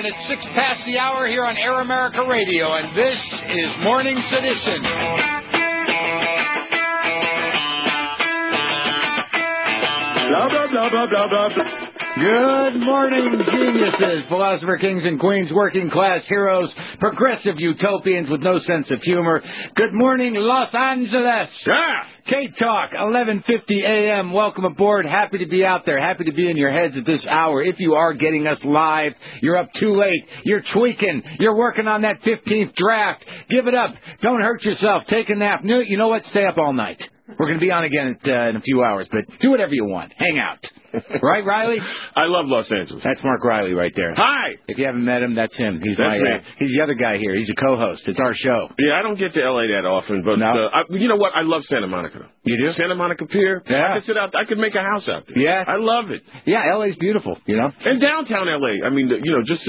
on. It's 6 past the hour here on Air America Radio, and this is Morning Sedition. Blah, blah, blah, blah, blah, blah, blah. Good morning, geniuses, philosopher kings and queens, working class heroes, progressive utopians with no sense of humor. Good morning, Los Angeles. Yeah. K-Talk, 11:50 a.m. Welcome aboard. Happy to be out there. Happy to be in your heads at this hour. If you are getting us live, you're up too late. You're tweaking. You're working on that 15th draft. Give it up. Don't hurt yourself. Take a nap. You know what? Stay up all night. We're going to be on again in a few hours, but do whatever you want. Hang out. Right, Riley? I love Los Angeles. That's Mark Riley right there. Hi. If you haven't met him, that's him. He's me. He's the other guy here. He's a co-host. It's our show. Yeah, I don't get to L.A. that often, but no? You know what? I love Santa Monica. You do? Santa Monica Pier. Yeah. I could sit out. I could make a house out there. Yeah. I love it. Yeah, L.A.'s beautiful, you know? And downtown L.A. I mean, just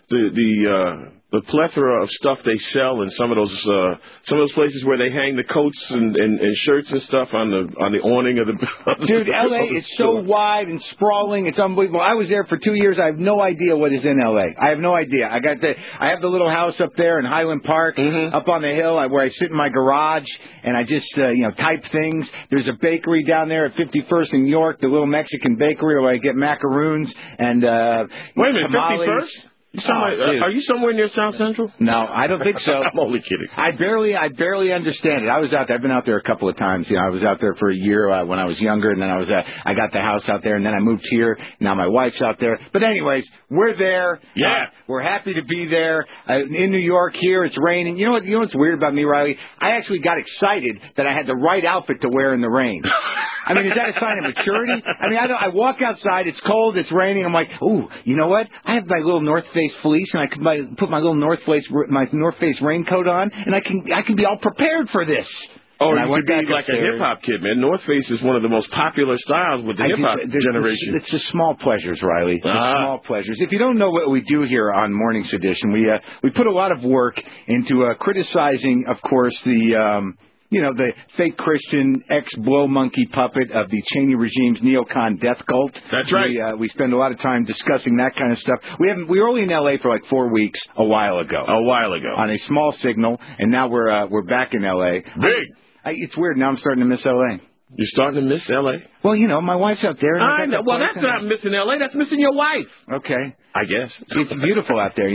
the plethora of stuff they sell in some of those places where they hang the coats and shirts and stuff on the awning of the dude. L.A. is so wide and sprawling, it's unbelievable. I was there for 2 years. I have no idea what is in L.A. I have no idea. I have the little house up there in Highland Park, up on the hill where I sit in my garage and I just type things. There's a bakery down there at 51st in York, the little Mexican bakery where I get macaroons and wait a minute, tamales. 51st? Are you somewhere near South Central? No, I don't think so. I'm only kidding. I barely understand it. I was out there. I've been out there a couple of times. I was out there for a year when I was younger, and then I got the house out there, and then I moved here. Now my wife's out there. But anyways, we're there. Yeah. We're happy to be there. In New York here, it's raining. You know what's weird about me, Riley? I actually got excited that I had the right outfit to wear in the rain. I mean, is that a sign of maturity? I mean, I walk outside, it's cold, it's raining. I'm like, ooh, you know what? I have my little North Face fleece, and I can put my little North Face raincoat on, and I can be all prepared for this. Oh, you could be like a hip-hop kid, man. North Face is one of the most popular styles with the hip-hop generation. It's just small pleasures, Riley. Small pleasures. If you don't know what we do here on Morning Sedition, we put a lot of work into criticizing, of course, the fake Christian ex-blow monkey puppet of the Cheney regime's neocon death cult. That's right. We spend a lot of time discussing that kind of stuff. We were only in L.A. for like 4 weeks a while ago. On a small signal, and now we're back in L.A. Big. It's weird. Now I'm starting to miss L.A. You're starting to miss L.A.? Well, my wife's out there. I know. Well, that's not missing L.A. That's missing your wife. Okay. I guess. It's beautiful out there,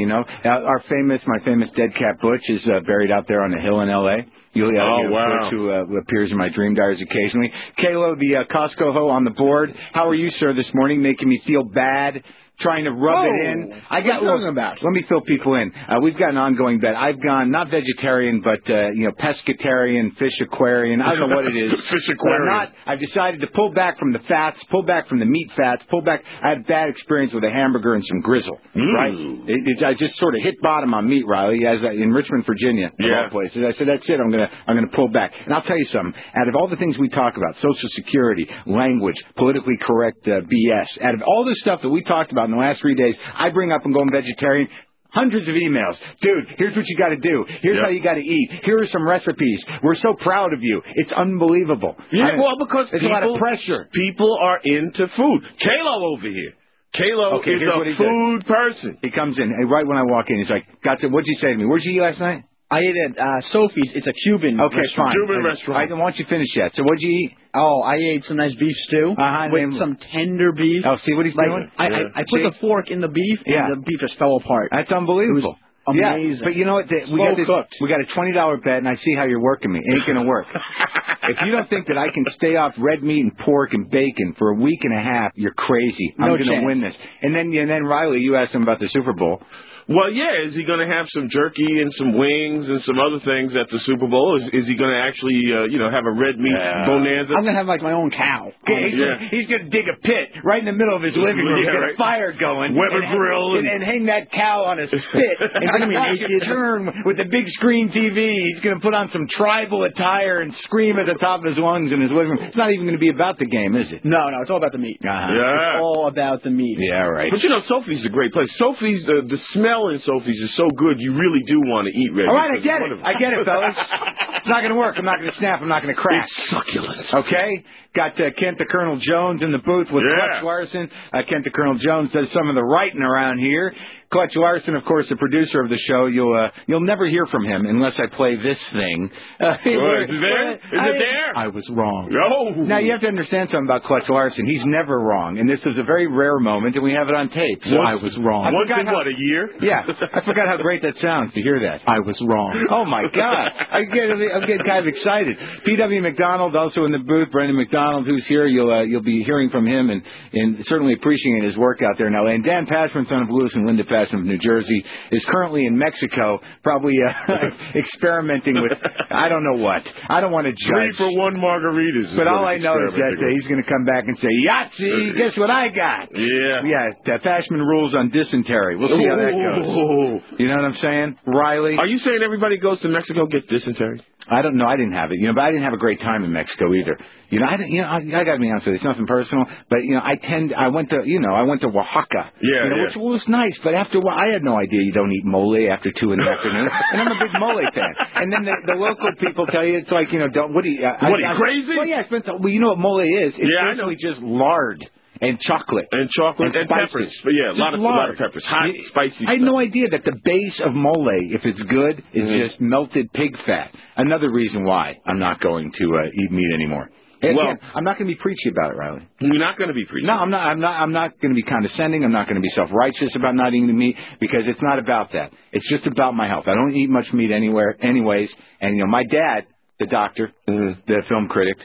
My famous dead cat Butch is buried out there on a hill in L.A. Wow. Butch, who appears in my dream diaries occasionally. Kalo, the Costco ho on the board. How are you, sir, this morning? Making me feel bad. Trying to rub it in. What are you talking about? Let me fill people in. We've got an ongoing bet. I've gone not vegetarian, but pescatarian, fish aquarian. I don't know what it is. Fish aquarian. I've decided to pull back from the fats, pull back from the meat fats, pull back. I had a bad experience with a hamburger and some grizzle. Right? I just sort of hit bottom on meat, Riley, in Richmond, Virginia, of all places. I said, that's it. I'm gonna pull back. And I'll tell you something. Out of all the things we talk about, Social Security, language, politically correct BS, out of all the stuff that we talked about in the last 3 days, I bring up and going vegetarian. Hundreds of emails. Dude, here's what you got to do. Here's how you got to eat. Here are some recipes. We're so proud of you. It's unbelievable. Yeah, because there's a lot of pressure. People are into food. Kalo over here. Kalo is a food person. He comes in, and right when I walk in, he's like, "Gotcha, what'd you say to me? Where'd you eat last night?" I ate at Sophie's. It's a Cuban restaurant. Cuban restaurant. I don't want you to finish yet. So what'd you eat? Oh, I ate some nice beef stew with some tender beef. Oh, see what he's doing? I put the fork in the beef, and the beef just fell apart. That's unbelievable. Amazing. Yeah, but you know what? We got a $20 bet, and I see how you're working me. Ain't going to work. If you don't think that I can stay off red meat and pork and bacon for a week and a half, you're crazy. I'm going to win this. And then Riley, you asked him about the Super Bowl. Well, yeah. Is he going to have some jerky and some wings and some other things at the Super Bowl? Is he going to actually, have a red meat bonanza? I'm going to have my own cow. He's going to dig a pit right in the middle of his living room, get a fire going, Weber grill, and hang that cow on a spit, and then watch it turn with the big screen TV. He's going to put on some tribal attire and scream at the top of his lungs in his living room. It's not even going to be about the game, is it? No, it's all about the meat. Yeah. It's all about the meat. Yeah, right. But Sophie's a great place. Sophie's, the smell in Sophie's is so good, you really do want to eat red. All right, I get it, fellas. It's not going to work. I'm not going to snap. I'm not going to crack. It's succulent. Okay? Got Kent the Colonel Jones in the booth with Clutch Larson. Kent the Colonel Jones does some of the writing around here. Clutch Larson, of course, the producer of the show. You'll never hear from him unless I play this thing. Is it there? Is it there? I was wrong. No. Now, you have to understand something about Clutch Larson. He's never wrong, and this is a very rare moment, and we have it on tape. So I was wrong. Once in what, a year? Yeah. I forgot how great that sounds to hear that. I was wrong. Oh, my God. I'm getting kind of excited. P.W. McDonald, also in the booth. Brendan McDonald, who's here. You'll be hearing from him and certainly appreciating his work out there in L.A. And Dan Pashman, son of Lewis and Linda Pashman of New Jersey, is currently in Mexico, probably experimenting with, I don't know what. I don't want to judge. 3-for-1 margaritas. But all I know is that he's going to come back and say, Yahtzee, guess what I got? Yeah. Yeah, Pashman rules on dysentery. We'll see how that goes. You know what I'm saying? Riley? Are you saying everybody goes to Mexico gets dysentery? I don't know. I didn't have it, but I didn't have a great time in Mexico either. I got to be honest with you. It's nothing personal, but I went to Oaxaca. Which was nice, but after a while, I had no idea you don't eat mole after 2 in the afternoon, and I'm a big mole fan. And then the local people tell you it's like don't. What are you crazy? Well, yeah, you know what mole is? It's basically just lard. And chocolate. And peppers. But yeah, a lot of peppers. Hot, spicy stuff. I had no idea that the base of mole, if it's good, is just melted pig fat. Another reason why I'm not going to eat meat anymore. Well, I'm not going to be preachy about it, Riley. You're not going to be preachy. No, I'm not going to be condescending. I'm not going to be self-righteous about not eating the meat because it's not about that. It's just about my health. I don't eat much meat anyways. And my dad, the doctor, the film critic,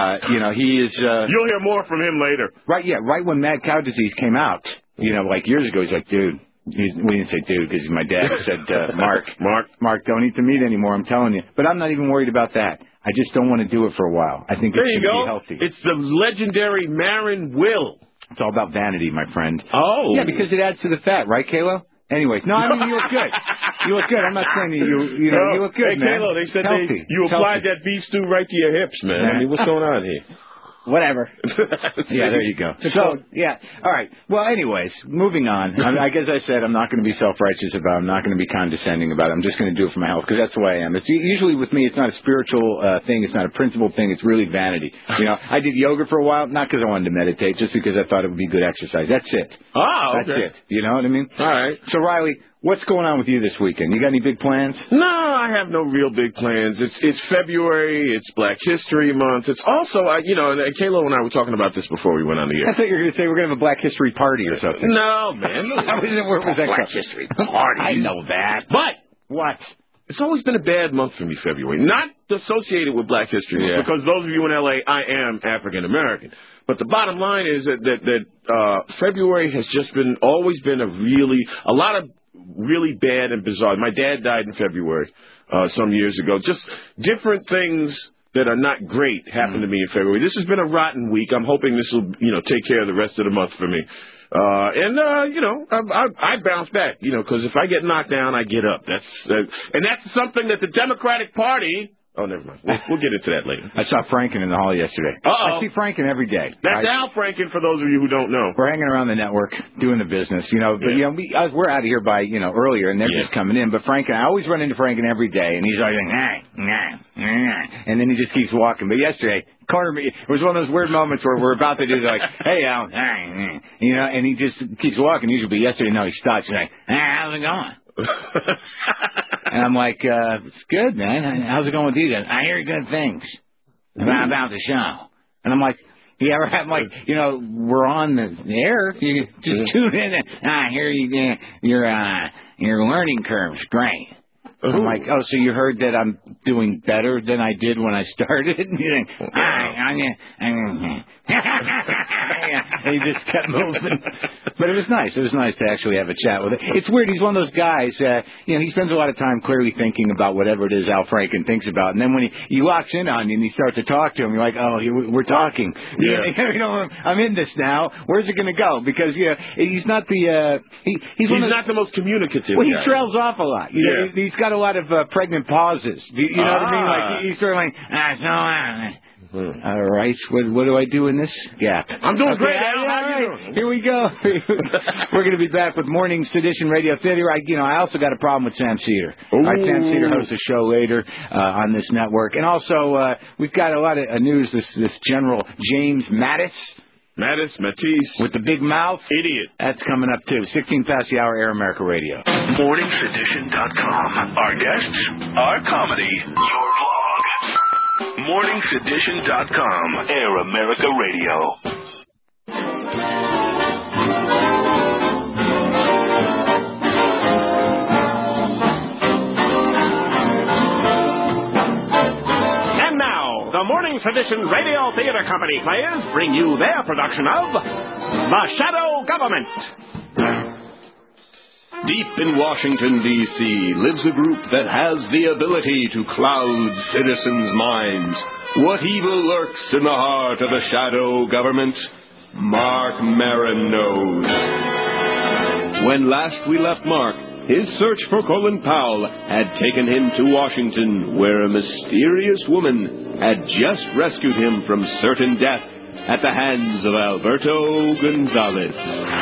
he is... You'll hear more from him later. Right, yeah. Right when mad cow disease came out, like years ago, he's like, dude... we didn't say dude because my dad said, Mark, don't eat the meat anymore, I'm telling you. But I'm not even worried about that. I just don't want to do it for a while. I think it's going to be healthy. It's the legendary Marin Will. It's all about vanity, my friend. Oh. Yeah, because it adds to the fat, right, Kalo? Anyways, no, I mean, you look good. You look good. I'm not saying you look good, man. Hey, Kalo, they said you applied that beef stew right to your hips, man. I mean, what's going on here? Whatever. Yeah, there you go. So, yeah. All right. Well, anyways, moving on. I guess I said I'm not going to be self-righteous about it. I'm not going to be condescending about it. I'm just going to do it for my health because that's the way I am. It's usually with me, it's not a spiritual thing. It's not a principled thing. It's really vanity. I did yoga for a while, not because I wanted to meditate, just because I thought it would be good exercise. That's it. Oh, okay. That's it. You know what I mean? All right. So, Riley, what's going on with you this weekend? You got any big plans? No, I have no real big plans. It's February. It's Black History Month. It's also, and Kalo and I were talking about this before we went on the air. I thought you were going to say we're going to have a Black History party or something. No, man. Where was that Black History party. I know that. But what? It's always been a bad month for me, February. Not associated with Black History Month, because those of you in L.A., I am African American. But the bottom line is that February has just always been a lot of really bad and bizarre. My dad died in February some years ago. Just different things that are not great happened to me in February. This has been a rotten week. I'm hoping this will, take care of the rest of the month for me. I bounce back, because if I get knocked down, I get up. That's something that the Democratic Party... Oh, never mind. We'll get into that later. I saw Franken in the hall yesterday. Uh-oh. I see Franken every day. That's Al Franken, for those of you who don't know. We're hanging around the network, doing the business, But we're out of here by earlier, and they're just coming in. But Franken, I always run into Franken every day, and he's like, and then he just keeps walking. But yesterday, cornered me. It was one of those weird moments where we're about to do like, hey Al, and he just keeps walking. Usually, yesterday, no, he stops. He's like, how's it going? And I'm like, it's good, man. How's it going with you guys? I hear good things about the show. And I'm like, we're on the air. You just tune in. I hear your learning curve's great. I'm like, oh, so you heard that I'm doing better than I did when I started? And you think, he just kept moving. But it was nice. It was nice to actually have a chat with him. It's weird. He's one of those guys, he spends a lot of time clearly thinking about whatever it is Al Franken thinks about. And then when he locks in on you and you start to talk to him, you're like, oh, we're talking. Yeah. I'm in this now. Where's it going to go? Because, he's not the... he's not the most communicative Well, he guy. trails off a lot. He's got a lot of pregnant pauses. You know what I mean? Like, he's sort of like, all right, what do I do in this gap? I'm doing great, Al. How you doing? Here we go. We're going to be back with Morning Sedition Radio Theater. I also got a problem with Sam Cedar. All right, Sam Cedar hosts a show later on this network. And also, we've got a lot of news. This General James Mattis. Matisse. With the big mouth? Idiot. That's coming up, too. 16 past the hour, Air America Radio. MorningSedition.com. Our guests, our comedy, your vlog. MorningSedition.com. Air America Radio. The Morning Sedition Radio Theater Company players bring you their production of The Shadow Government. Deep in Washington, D.C., lives a group that has the ability to cloud citizens' minds. What evil lurks in the heart of the Shadow Government? Mark Maron knows. When last we left Mark, his search for Colin Powell had taken him to Washington, where a mysterious woman had just rescued him from certain death at the hands of Alberto Gonzalez.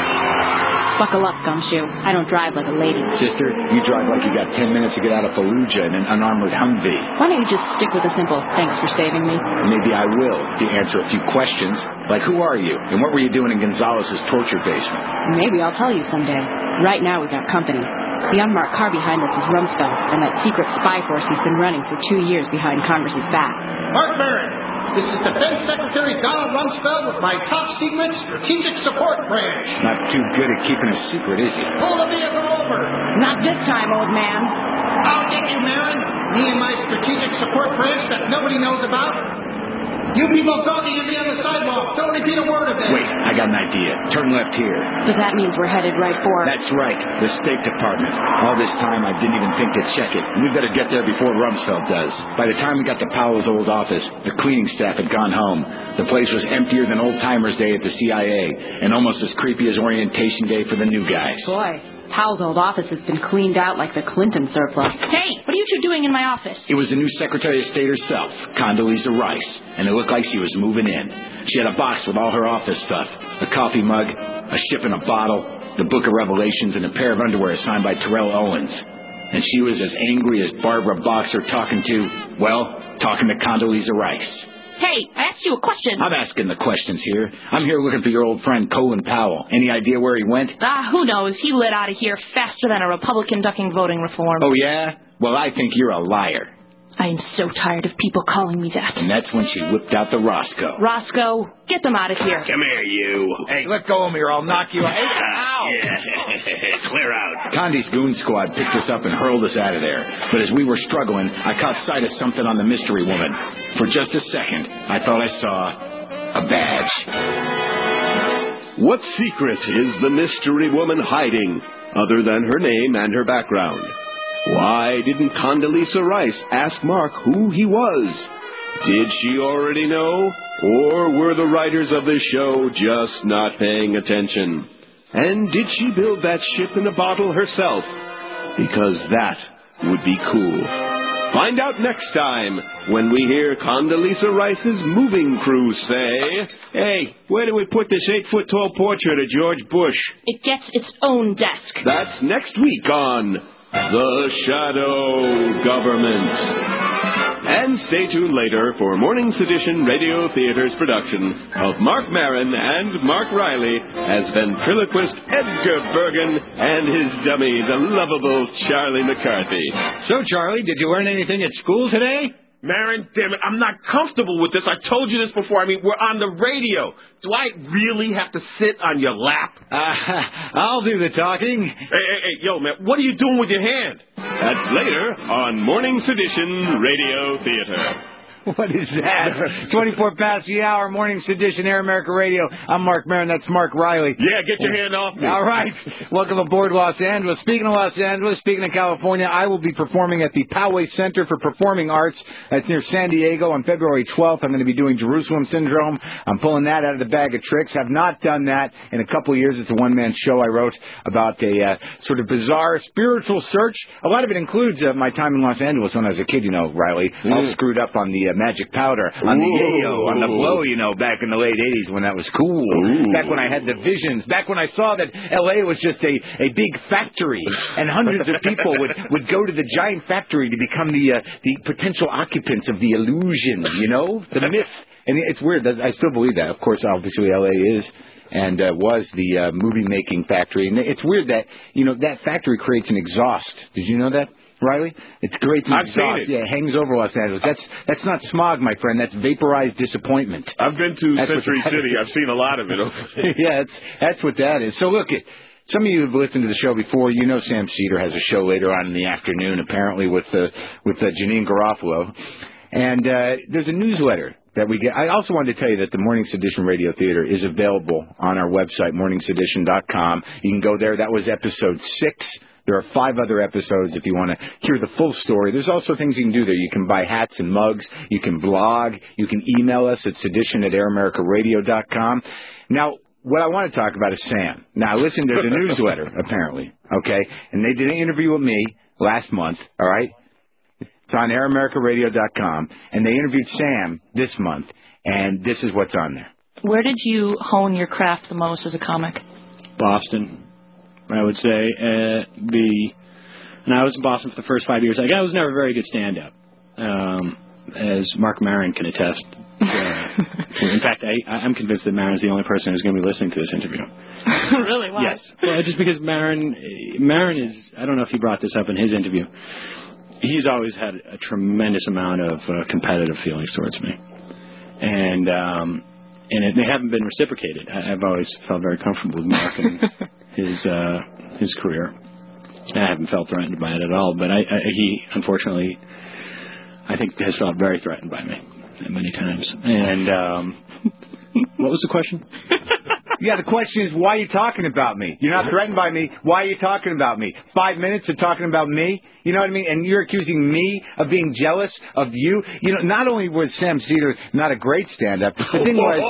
Buckle up, Gumshoe. I don't drive like a lady. Sister, you drive like you got 10 minutes to get out of Fallujah in an unarmored Humvee. Why don't you just stick with a simple thanks for saving me? Maybe I will, if you answer a few questions, like who are you, and what were you doing in Gonzalez's torture basement? Maybe I'll tell you someday. Right now we've got company. The unmarked car behind us is Rumsfeld, and that secret spy force he's been running for 2 years behind Congress's back. Mark Maron, this is Defense Secretary Donald Rumsfeld with my top-secret strategic support branch. Not too good at keeping a secret, is he? Pull the vehicle over. Not this time, old man. I'll get you, Maron. Me and my strategic support branch that nobody knows about. You people don't need to be on the sidewalk. Don't repeat a word of it. Wait, I got an idea. Turn left here. So that means we're headed right for... That's right, the State Department. All this time, I didn't even think to check it. We've got to get there before Rumsfeld does. By the time we got to Powell's old office, the cleaning staff had gone home. The place was emptier than Old-Timers Day at the CIA, and almost as creepy as Orientation Day for the new guys. Boy, Powell's old office has been cleaned out like the Clinton surplus. Hey, what are you two doing in my office? It was the new Secretary of State herself, Condoleezza Rice, and it looked like she was moving in. She had a box with all her office stuff, a coffee mug, a ship in a bottle, the Book of Revelations, and a pair of underwear signed by Terrell Owens. And she was as angry as Barbara Boxer talking to Condoleezza Rice. Hey, I asked you a question. I'm asking the questions here. I'm here looking for your old friend Colin Powell. Any idea where he went? Who knows? He lit out of here faster than a Republican ducking voting reform. Oh, yeah? Well, I think you're a liar. I am so tired of people calling me that. And that's when she whipped out the Roscoe. Roscoe, get them out of here. Come here, you. Hey, let go of me or I'll knock you out. Ow! Yeah. Clear out. Condi's goon squad picked us up and hurled us out of there. But as we were struggling, I caught sight of something on the mystery woman. For just a second, I thought I saw a badge. What secret is the mystery woman hiding, other than her name and her background? Why didn't Condoleezza Rice ask Mark who he was? Did she already know? Or were the writers of this show just not paying attention? And did she build that ship in a bottle herself? Because that would be cool. Find out next time when we hear Condoleezza Rice's moving crew say, "Hey, where do we put this 8-foot-tall portrait of George Bush?" It gets its own desk. That's next week on The Shadow Government. And stay tuned later for Morning Sedition Radio Theater's production of Mark Maron and Mark Riley as ventriloquist Edgar Bergen and his dummy, the lovable Charlie McCarthy. So, Charlie, did you learn anything at school today? Maron, damn it, I'm not comfortable with this. I told you this before. I mean, we're on the radio. Do I really have to sit on your lap? I'll do the talking. Hey, yo, man, what are you doing with your hand? That's later on Morning Sedition Radio Theater. What is that? 24 past the hour, Morning Sedition, Air America Radio. I'm Mark Maron. That's Mark Riley. Yeah, get your hand off me. All right. Welcome aboard, Los Angeles. Speaking of Los Angeles, speaking of California, I will be performing at the Poway Center for Performing Arts. That's near San Diego on February 12th. I'm going to be doing Jerusalem Syndrome. I'm pulling that out of the bag of tricks. Have not done that in a couple of years. It's a one-man show I wrote about a sort of bizarre spiritual search. A lot of it includes my time in Los Angeles when I was a kid, you know, Riley. All screwed up on the magic powder, on the yayo, on the blow, you know, back in the late 80s when that was cool. Back when I had the visions. Back when I saw that L.A. was just a big factory and hundreds of people would go to the giant factory to become the potential occupants of the illusion, you know, the myth. And it's weird. I still believe that. Of course, obviously, L.A. is and was the movie-making factory. And it's weird that, that factory creates an exhaust. Did you know that, Riley? It creates an exhaust. I've seen it. Yeah, it hangs over Los Angeles. That's not smog, my friend. That's vaporized disappointment. I've been to Century City. I've seen a lot of it over there. Yeah, that's what that is. So, look, some of you have listened to the show before. You know Sam Cedar has a show later on in the afternoon, apparently, with Janine Garofalo. And there's a newsletter that we get. I also wanted to tell you that the Morning Sedition Radio Theater is available on our website, morningsedition.com. You can go there. That was episode 6. There are 5 other episodes if you want to hear the full story. There's also things you can do there. You can buy hats and mugs. You can blog. You can email us at sedition@AirAmericaRadio.com. Now, what I want to talk about is Sam. Now, listen, there's a newsletter, apparently, okay? And they did an interview with me last month, all right? It's on AirAmericaRadio.com. And they interviewed Sam this month, and this is what's on there. Where did you hone your craft the most as a comic? Boston, I would say. And I was in Boston for the first 5 years. I was never a very good stand-up, as Mark Maron can attest. In fact, I'm convinced that Maron's the only person who's going to be listening to this interview. Really? Why? Yes. Well, just because Maron is, I don't know if he brought this up in his interview, he's always had a tremendous amount of competitive feelings towards me. And they haven't been reciprocated. I've always felt very comfortable with Mark and his career. I haven't felt threatened by it at all, but he, unfortunately, I think has felt very threatened by me many times. And what was the question? Yeah, the question is, why are you talking about me? You're not threatened by me. Why are you talking about me? 5 minutes of talking about me? You know what I mean? And you're accusing me of being jealous of you? Not only was Sam Cedar not a great stand-up, the thing was...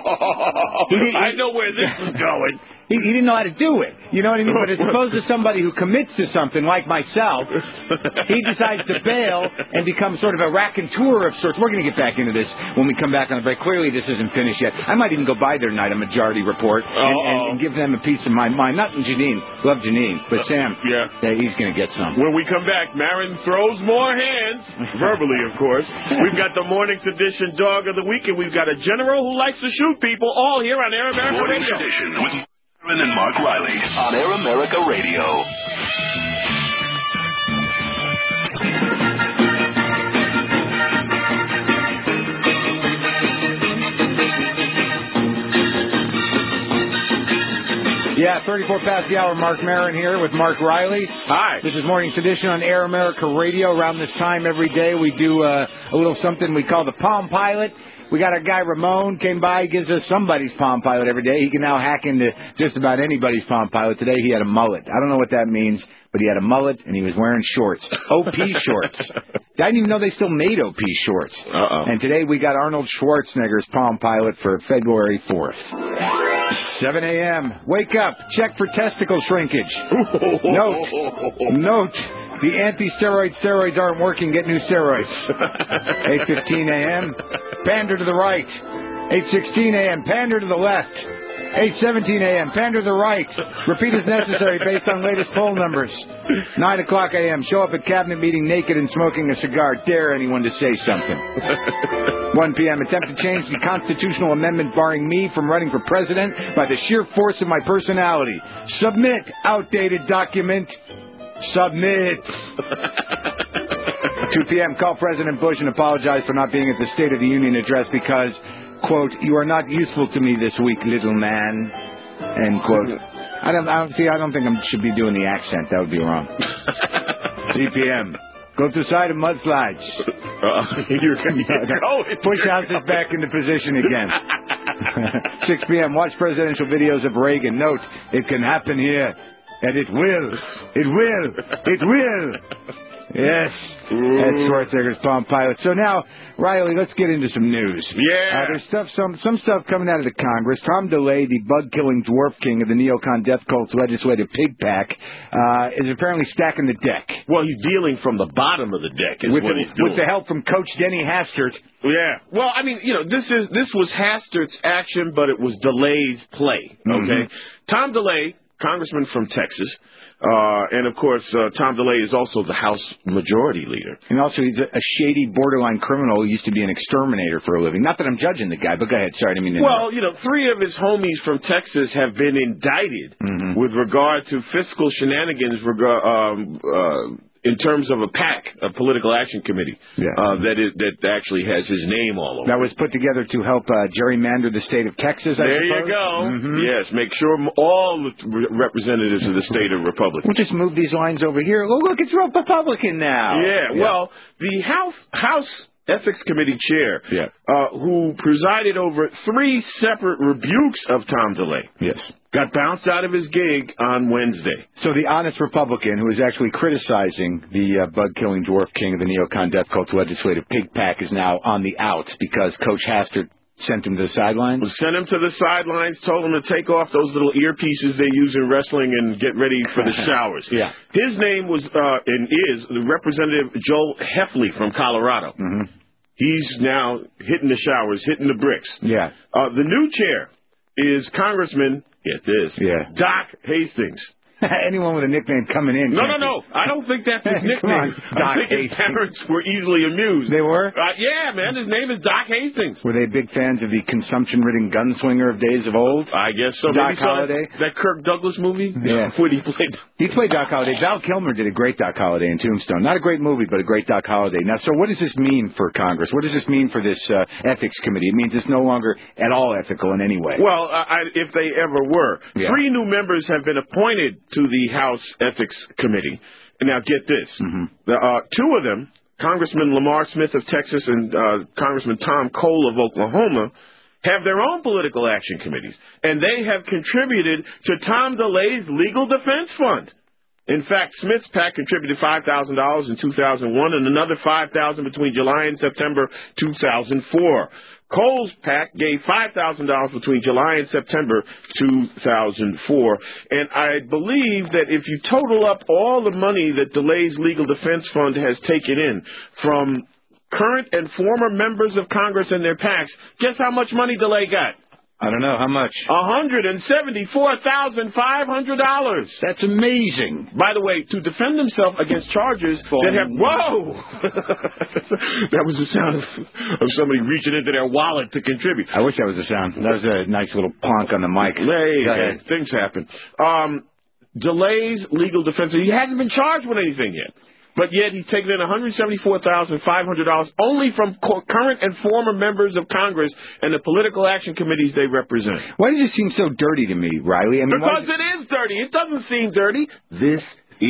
I know where this is going. He didn't know how to do it. You know what I mean? But as opposed to somebody who commits to something like myself, he decides to bail and become sort of a raconteur of sorts. We're going to get back into this when we come back on the break. Clearly, this isn't finished yet. I might even go by there tonight, a Majority Report, and give them a piece of my mind. Not Janine. Love Janine. But Sam, he's going to get some. When we come back, Maron throws more hands, verbally, of course. We've got the Morning's Edition Dog of the Week, and we've got a general who likes to shoot people, all here on Air America Morning's Radio. Edition with Maron and Mark Riley on Air America Radio. Yeah, 34 past the hour. Mark Maron here with Mark Riley. Hi. This is Morning's Edition on Air America Radio. Around this time every day we do a little something we call the Palm Pilot. We got our guy Ramon came by, gives us somebody's Palm Pilot every day. He can now hack into just about anybody's Palm Pilot. Today he had a mullet. I don't know what that means, but he had a mullet and he was wearing shorts. OP shorts. I didn't even know they still made OP shorts. And today we got Arnold Schwarzenegger's Palm Pilot for February 4th. 7 a.m. Wake up. Check for testicle shrinkage. Note. The anti-steroids aren't working. Get new steroids. 8:15 a.m. Pander to the right. 8:16 a.m. Pander to the left. 8:17 a.m. Pander to the right. Repeat as necessary based on latest poll numbers. 9 o'clock a.m. Show up at cabinet meeting naked and smoking a cigar. Dare anyone to say something. 1 p.m. Attempt to change the constitutional amendment barring me from running for president by the sheer force of my personality. Submit. Outdated document. Submit. 2 p.m. Call President Bush and apologize for not being at the State of the Union address because, quote, you are not useful to me this week, little man, end quote. I don't think I should be doing the accent. That would be wrong. 3 p.m. Go to the side of mudslides. Push houses back into position again. 6 p.m. Watch presidential videos of Reagan. Note, it can happen here. And it will. It will. It will. Yes. That's Schwarzenegger's Palm Pilot. So now, Riley, let's get into some news. Yeah. There's some stuff coming out of the Congress. Tom DeLay, the bug-killing dwarf king of the neocon death cult's legislative pig pack, is apparently stacking the deck. Well, he's dealing from the bottom of the deck is what he's doing. With the help from Coach Denny Hastert. Yeah. Well, I mean, this was Hastert's action, but it was DeLay's play. Okay. Mm-hmm. Tom DeLay congressman from Texas. And, of course, Tom DeLay is also the House Majority Leader. And also, he's a shady, borderline criminal who used to be an exterminator for a living. Not that I'm judging the guy, but go ahead. Sorry, I didn't mean to interrupt. Well, you know, 3 of his homies from Texas have been indicted with regard to fiscal shenanigans in terms of a PAC, a political action committee, that actually has his name all over. That was put together to help gerrymander the state of Texas, I There suppose? you go. Yes, make sure all the representatives of the state are Republicans. We'll just move these lines over here. Oh, look, it's Republican now. Yeah, well, the House Ethics Committee chair, who presided over 3 separate rebukes of Tom DeLay, got bounced out of his gig on Wednesday. So the honest Republican who is actually criticizing the bug-killing dwarf king of the neocon death cult legislative pig pack is now on the outs because Coach Hastert sent him to the sidelines? Sent him to the sidelines, told him to take off those little earpieces they use in wrestling and get ready for the showers. His name was and is the Representative Joel Heffley from Colorado. He's now hitting the showers, hitting the bricks. The new chair is Congressman, get this, Doc Hastings. Anyone with a nickname coming in. No. I don't think that's his nickname. I think his parents were easily amused. They were? Yeah, man. His name is Doc Hastings. Were they big fans of the consumption-ridden gunslinger of days of old? I guess so. Doc Maybe Holliday? That Kirk Douglas movie? Yeah. Where he played. He played Doc Holliday. Val Kilmer did a great Doc Holliday in Tombstone. Not a great movie, but a great Doc Holliday. Now, so what does this mean for Congress? What does this mean for this ethics committee? It means it's no longer at all ethical in any way. Well, if they ever were. 3 new members have been appointed to the House Ethics Committee. And now get this. 2 of them, Congressman Lamar Smith of Texas and Congressman Tom Cole of Oklahoma, have their own political action committees. And they have contributed to Tom DeLay's legal defense fund. In fact, Smith's PAC contributed $5,000 in 2001 and another $5,000 between July and September 2004. Cole's PAC gave $5,000 between July and September 2004. And I believe that if you total up all the money that DeLay's Legal Defense Fund has taken in from current and former members of Congress and their PACs, guess how much money DeLay got? I don't know. How much? $174,500. That's amazing. By the way, to defend himself against charges that have... Whoa! That was the sound of somebody reaching into their wallet to contribute. I wish that was the sound. That was a nice little plonk on the mic. Hey, things happen. DeLay's legal defense... He hasn't been charged with anything yet. But yet he's taken in $174,500 only from current and former members of Congress and the political action committees they represent. Why does it seem so dirty to me, Riley? I mean, because it is dirty. It doesn't seem dirty. This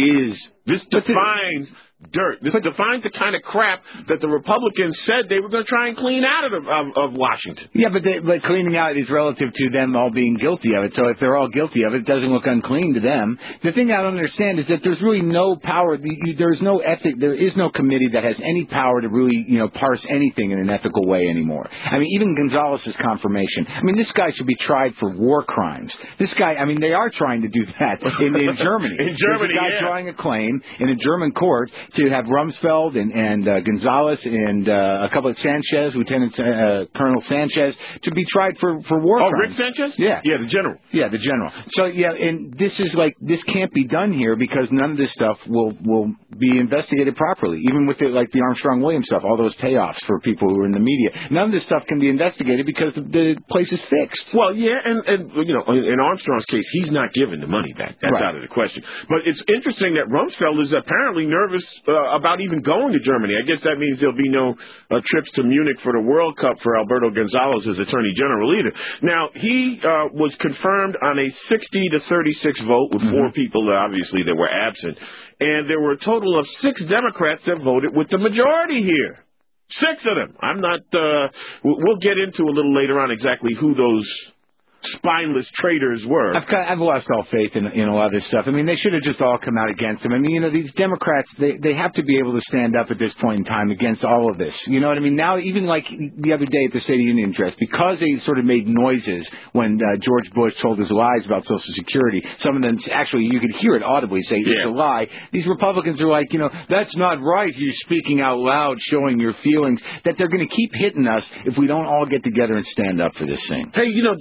defines dirt. This defines the kind of crap that the Republicans said they were going to try and clean out of Washington. Yeah, but cleaning out is relative to them all being guilty of it. So if they're all guilty of it, it doesn't look unclean to them. The thing I don't understand is that there's really no power. There's no ethic. There is no committee that has any power to really, parse anything in an ethical way anymore. I mean, even Gonzalez's confirmation. I mean, this guy should be tried for war crimes. This guy, I mean, they are trying to do that in Germany. In Germany, there's a guy drawing a claim in a German court to have Rumsfeld and Gonzalez and a couple of Sanchez, Lieutenant Colonel Sanchez, to be tried for war crimes. Rick Sanchez? Yeah. Yeah, the general. Yeah, the general. So, and this can't be done here because none of this stuff will be investigated properly, even with the Armstrong-Williams stuff, all those payoffs for people who are in the media. None of this stuff can be investigated because the place is fixed. Well, yeah, and in Armstrong's case, he's not giving the money back. That's out of the question. But it's interesting that Rumsfeld is apparently nervous about even going to Germany. I guess that means there'll be no trips to Munich for the World Cup for Alberto Gonzalez as Attorney General either. Now, he was confirmed on a 60-36 vote with 4 people, obviously, that were absent. And there were a total of 6 Democrats that voted with the majority here. 6 of them. I'm not... we'll get into a little later on exactly who those spineless traitors were. I've lost all faith in a lot of this stuff. I mean, they should have just all come out against him. I mean, these Democrats, they have to be able to stand up at this point in time against all of this. You know what I mean? Now, even like the other day at the State of the Union address, because they sort of made noises when George Bush told his lies about Social Security, some of them actually, you could hear it audibly say it's a lie. These Republicans are like, that's not right. You're speaking out loud, showing your feelings, that they're going to keep hitting us if we don't all get together and stand up for this thing. Hey, democracy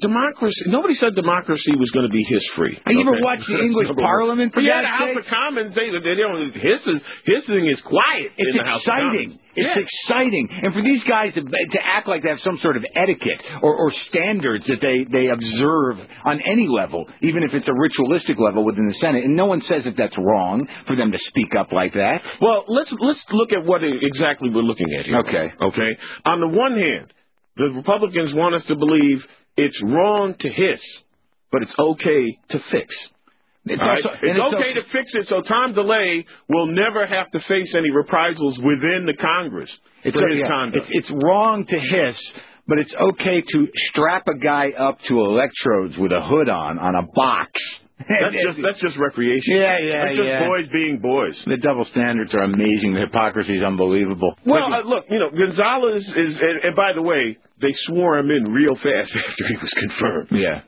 democracy. Nobody said democracy was going to be hiss-free. You ever watch the English Parliament? For the God's House of Commons, they don't hissing is quiet. It's in the House exciting. Of Commons. It's exciting. And for these guys to act like they have some sort of etiquette or standards that they observe on any level, even if it's a ritualistic level within the Senate, and no one says that that's wrong for them to speak up like that. Well, let's look at what exactly we're looking at here. Okay. On the one hand, the Republicans want us to believe it's wrong to hiss, but it's okay to fix. It's okay to fix it so Tom DeLay will never have to face any reprisals within the Congress for his conduct. It's wrong to hiss, but it's okay to strap a guy up to electrodes with a hood on a box. That's just recreation. That's just boys being boys. The double standards are amazing. The hypocrisy is unbelievable. Well, look, Gonzalez is, and by the way, they swore him in real fast after he was confirmed. Yeah.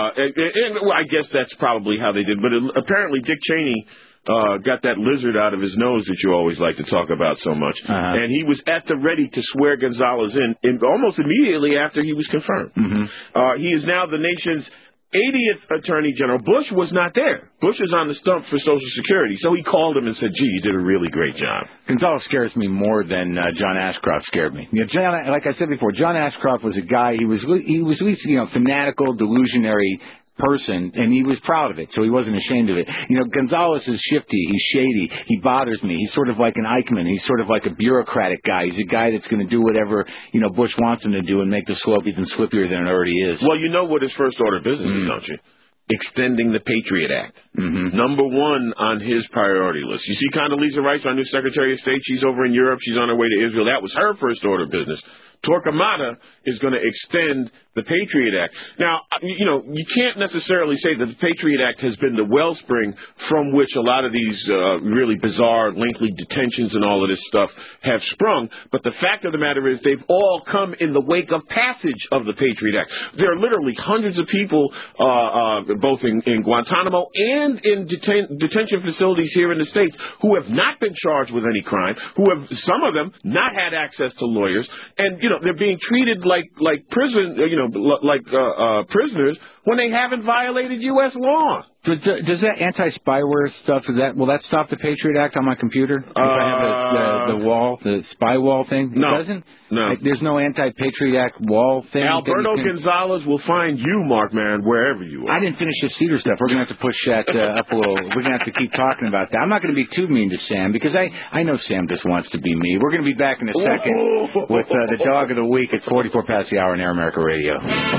And I guess that's probably how they did. But apparently Dick Cheney got that lizard out of his nose that you always like to talk about so much. And he was at the ready to swear Gonzalez in almost immediately after he was confirmed. He is now the nation's 80th Attorney General. Bush was not there. Bush is on the stump for Social Security. So he called him and said, gee, you did a really great job. Gonzalez scares me more than John Ashcroft scared me. Like I said before, John Ashcroft was a guy, he was at least, fanatical, delusionary person, and he was proud of it, so he wasn't ashamed of it. Gonzalez is shifty, he's shady, he bothers me. He's sort of like an Eichmann. He's sort of like a bureaucratic guy. He's a guy that's going to do whatever, Bush wants him to do and make the slope even slippier than it already is. Well, you know what his first order of business is, don't you? Extending the Patriot Act. Number one on his priority list. You see Condoleezza Rice, our new Secretary of State, she's over in Europe, she's on her way to Israel. That was her first order of business. Torquemada is going to extend the Patriot Act. Now, you can't necessarily say that the Patriot Act has been the wellspring from which a lot of these really bizarre, lengthy detentions and all of this stuff have sprung, but the fact of the matter is they've all come in the wake of passage of the Patriot Act. There are literally hundreds of people, both in Guantanamo and in detention facilities here in the States, who have not been charged with any crime, who have, some of them, not had access to lawyers, and, they're being treated like prisoners when they haven't violated U.S. law. Does that anti-spyware stuff, will that stop the Patriot Act on my computer? If I have the spy wall thing? No. It doesn't? No. There's no anti-Patriot Act wall thing? Alberto Gonzalez will find you, Mark Maron, wherever you are. I didn't finish the Cedar stuff. We're going to have to push that up a little. We're going to have to keep talking about that. I'm not going to be too mean to Sam, because I know Sam just wants to be me. We're going to be back in a second with the Dog of the Week at 44 past the hour on Air America Radio.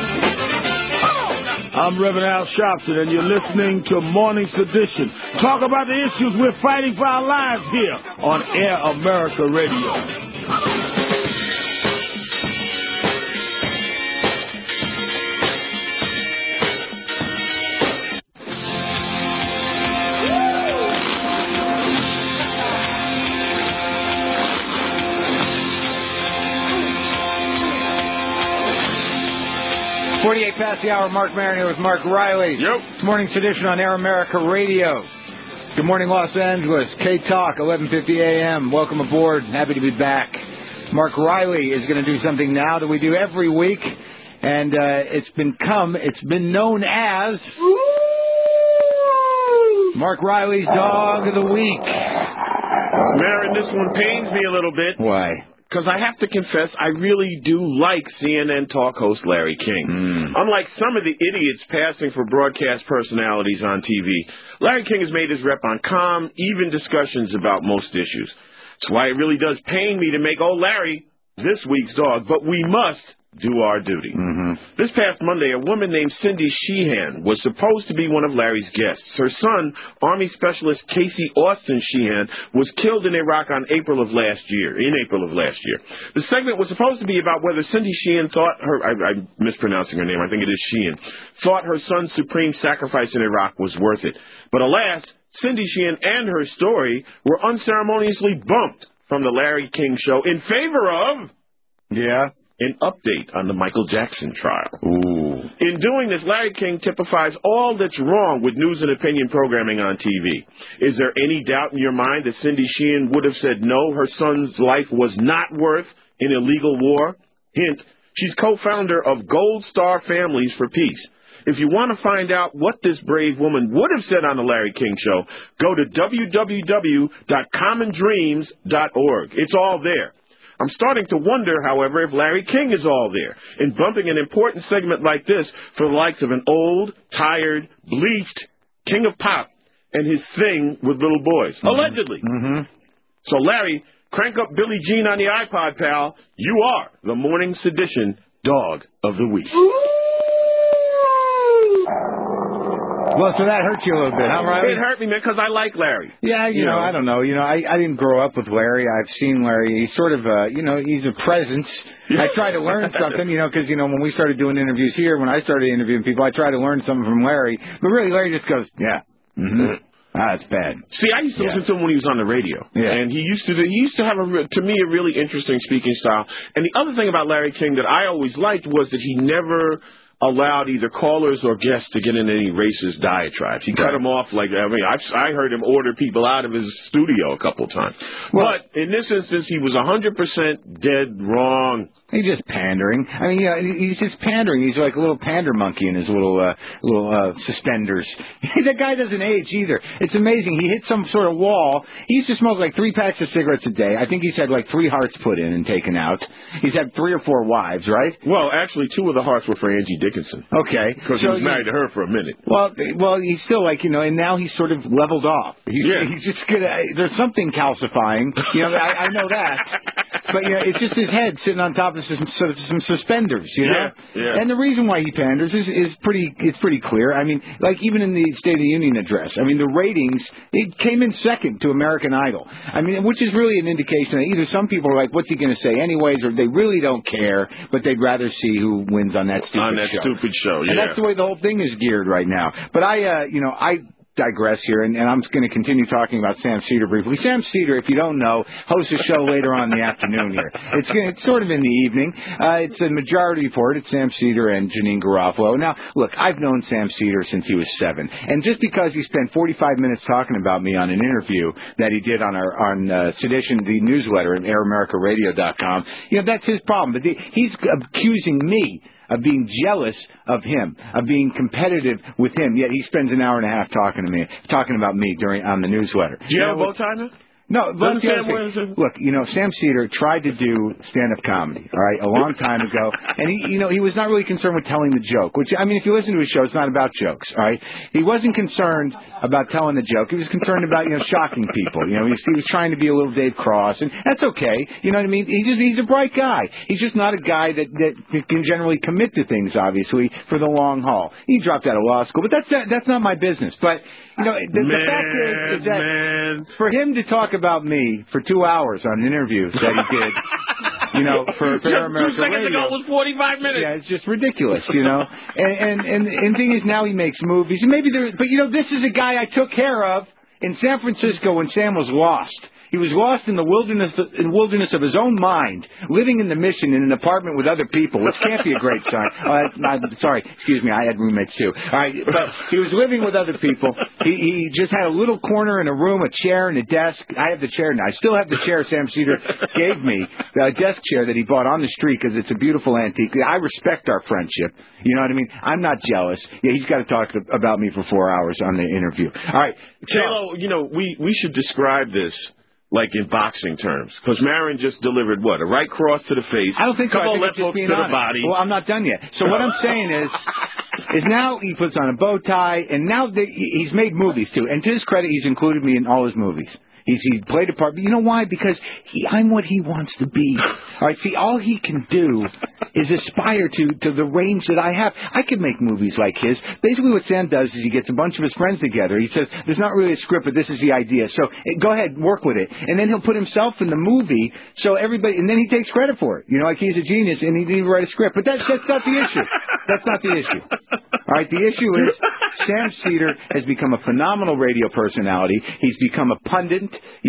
I'm Reverend Al Sharpton, and you're listening to Morning's Edition. Talk about the issues we're fighting for our lives here on Air America Radio. 48 past the hour, Mark Maron here with Mark Riley. Yep. It's Morning's edition on Air America Radio. Good morning, Los Angeles. K-Talk, 11:50 a.m. Welcome aboard. Happy to be back. Mark Riley is going to do something now that we do every week, and it's been known as Mark Riley's Dog of the Week. Maron, this one pains me a little bit. Why? Because I have to confess, I really do like CNN talk host Larry King. Unlike some of the idiots passing for broadcast personalities on TV, Larry King has made his rep on calm, even discussions about most issues. That's why it really does pain me to make old Larry this week's dog, but we must do our duty. This past Monday, a woman named Cindy Sheehan was supposed to be one of Larry's guests. Her son, Army Specialist Casey Austin Sheehan, was killed in Iraq in April of last year. The segment was supposed to be about whether Cindy Sheehan thought I'm mispronouncing her name, I think it is Sheehan, thought her son's supreme sacrifice in Iraq was worth it. But alas, Cindy Sheehan and her story were unceremoniously bumped from the Larry King Show in favor of... an update on the Michael Jackson trial. In doing this, Larry King typifies all that's wrong with news and opinion programming on TV. Is there any doubt in your mind that Cindy Sheehan would have said no, her son's life was not worth an illegal war? Hint, she's co-founder of Gold Star Families for Peace. If you want to find out what this brave woman would have said on the Larry King Show, go to www.commondreams.org. It's all there. I'm starting to wonder, however, if Larry King is all there in bumping an important segment like this for the likes of an old, tired, bleached king of pop and his thing with little boys. Allegedly. So, Larry, crank up Billie Jean on the iPod, pal. You are the Morning Sedition Dog of the Week. Well, so that hurt you a little bit, huh, Riley? It hurt me, man, because I like Larry. Yeah, you know, I don't know. You know, I didn't grow up with Larry. I've seen Larry. He's sort of a, you know, he's a presence. I try to learn something, you know, because, you know, when we started doing interviews here, when I started interviewing people, I try to learn something from Larry. But really, Larry just goes, that's bad. See, I used to listen to him when he was on the radio, and he used to have to me a really interesting speaking style. And the other thing about Larry King that I always liked was that he never allowed either callers or guests to get into any racist diatribes. He cut them off like, I mean, I heard him order people out of his studio a couple of times. Well, but in this instance, he was 100% dead wrong. He's just pandering. I mean, yeah, he's just pandering. He's like a little pander monkey in his little suspenders. That guy doesn't age either. It's amazing. He hit some sort of wall. He used to smoke like 3 packs of cigarettes a day. I think he's had like 3 hearts put in and taken out. He's had 3 or 4 wives, right? Well, actually, 2 of the hearts were for Angie Dickinson. Okay. Because he was married to her for a minute. Well, he's still like, you know, and now he's sort of leveled off. He's just gonna. There's something calcifying. You know, I know that. But you know, it's just his head sitting on top of some suspenders. You know. Yeah. And the reason why he panders is pretty clear. I mean, like even in the State of the Union address, I mean, the ratings, it came in second to American Idol. I mean, which is really an indication that either some people are like, what's he going to say anyways, or they really don't care, but they'd rather see who wins on that stupid show. Yeah. And that's the way the whole thing is geared right now. But I digress here, and I'm going to continue talking about Sam Cedar briefly. Sam Cedar, if you don't know, hosts a show later on in the afternoon here. It's sort of in the evening. It's a majority report. It's Sam Cedar and Janine Garofalo. Now, look, I've known Sam Cedar since he was 7, and just because he spent 45 minutes talking about me on an interview that he did on Sedition, the newsletter at AirAmericaRadio.com, you know, that's his problem. But he's accusing me of being jealous of him, of being competitive with him, yet he spends an hour and a half talking about me on the newsletter. Do you have a bow tie now? No, but look, you know, Sam Cedar tried to do stand-up comedy, all right, a long time ago, and he was not really concerned with telling the joke, which, I mean, if you listen to his show, it's not about jokes, all right? He wasn't concerned about telling the joke. He was concerned about, you know, shocking people. You know, he was trying to be a little Dave Cross, and that's okay. You know what I mean? He's a bright guy. He's just not a guy that can generally commit to things, obviously, for the long haul. He dropped out of law school, but that's not my business. But, you know, the fact is that for him to talk about me for 2 hours on an interview that he did, you know, for Air America Radio. 2 seconds ago was 45 minutes. Yeah, it's just ridiculous, you know. And the thing is, now he makes movies. And maybe but you know, this is a guy I took care of in San Francisco when Sam was lost. He was lost in the wilderness of his own mind, living in the Mission in an apartment with other people, which can't be a great sign. Sorry, excuse me, I had roommates too. All right, but he was living with other people. He just had a little corner in a room, a chair and a desk. I have the chair now. I still have the chair Sam Cedar gave me, the desk chair that he bought on the street because it's a beautiful antique. I respect our friendship. You know what I mean? I'm not jealous. Yeah, he's got to talk about me for 4 hours on the interview. All right, J-Lo, you know, we should describe this like in boxing terms, because Marin just delivered what? A right cross to the face. I don't think so. Couple left hooks to the body. Well, I'm not done yet. So what I'm saying is now he puts on a bow tie, and now he's made movies too. And to his credit, he's included me in all his movies. He played a part. But you know why? Because I'm what he wants to be. All right, see, all he can do is aspire to the range that I have. I could make movies like his. Basically what Sam does is he gets a bunch of his friends together. He says, there's not really a script, but this is the idea. So go ahead, work with it. And then he'll put himself in the movie, so everybody, and then he takes credit for it. You know, like he's a genius, and he didn't even write a script. But that's not the issue. That's not the issue. All right, the issue is Sam Cedar has become a phenomenal radio personality. He's become a pundit.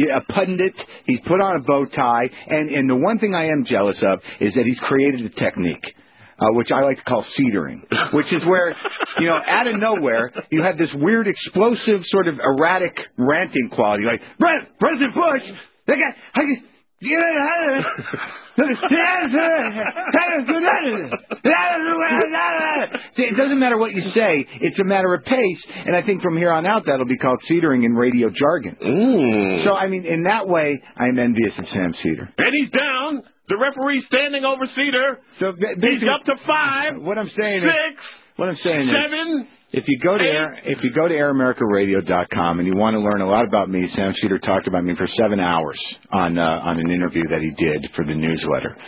He's put on a bow tie, and the one thing I am jealous of is that he's created a technique, which I like to call cedering, which is where, you know, out of nowhere, you have this weird, explosive, sort of erratic ranting quality, like, President Bush, It doesn't matter what you say. It's a matter of pace. And I think from here on out, that'll be called Cedering in radio jargon. So, I mean, in that way, I'm envious of Sam Cedar. And he's down. The referee's standing over Cedar. So he's up to 5. What I'm saying 6. What I'm saying 7. is, if you go to AirAmericaRadio.com and you want to learn a lot about me, Sam Cedar talked about me for 7 hours on an interview that he did for the newsletter.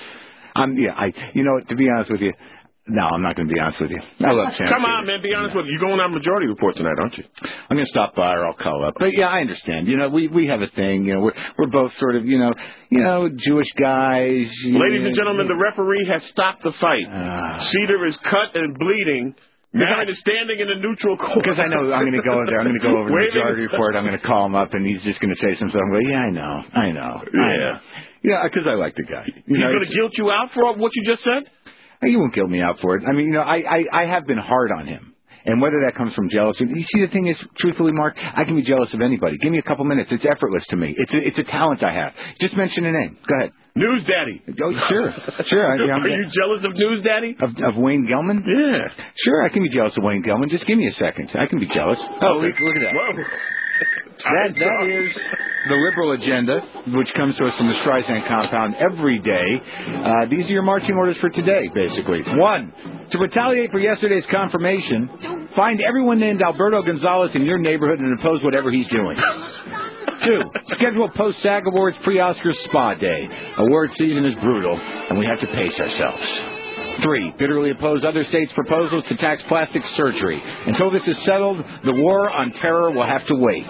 To be honest with you, no, I'm not going to be honest with you. I love Sam Come Cedar. on, man, be honest with you. You're going on Majority Report tonight, aren't you? I'm going to stop by or I'll call up. But yeah, I understand. We have a thing. We're both sort of Jewish guys. Ladies and gentlemen, the referee has stopped the fight. Cedar is cut and bleeding. Matt is standing in a neutral court. Because I know I'm going to go over there. I'm going to go over to the Majority Report. I'm going to call him up, and he's just going to say something. I'm going, yeah, I know. Yeah, because I like the guy. He's going to guilt you out for what you just said? He won't guilt me out for it. I mean, I have been hard on him. And whether that comes from jealousy, you see, the thing is, truthfully, Mark, I can be jealous of anybody. Give me a couple minutes. It's effortless to me. It's a talent I have. Just mention a name. Go ahead. News Daddy. Oh, sure. Are you jealous of News Daddy? Of Wayne Gelman? Yeah. Sure, I can be jealous of Wayne Gelman. Just give me a second. I can be jealous. Oh, look at that. Whoa. That is the liberal agenda, which comes to us from the Streisand compound every day. These are your marching orders for today, basically. 1, to retaliate for yesterday's confirmation, find everyone named Alberto Gonzalez in your neighborhood and oppose whatever he's doing. 2, schedule post-SAG Awards pre-Oscars spa day. Award season is brutal, and we have to pace ourselves. 3, bitterly oppose other states' proposals to tax plastic surgery. Until this is settled, the war on terror will have to wait.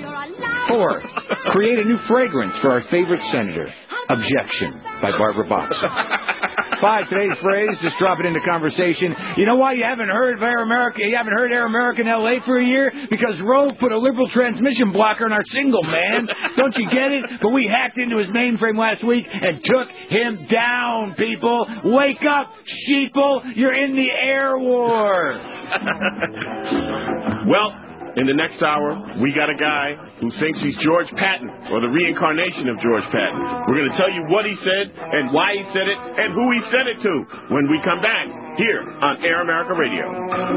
4, create a new fragrance for our favorite senator. Objection by Barbara Boxer. 5, today's phrase, just drop it into conversation. You know why you haven't heard Air America? You haven't heard Air America in L.A. for a year? Because Rove put a liberal transmission blocker in our single, man. Don't you get it? But we hacked into his mainframe last week and took him down, people. Wake up, sheeple. You're in the air war. Well, in the next hour, we got a guy who thinks he's George Patton, or the reincarnation of George Patton. We're going to tell you what he said, and why he said it, and who he said it to when we come back here on Air America Radio.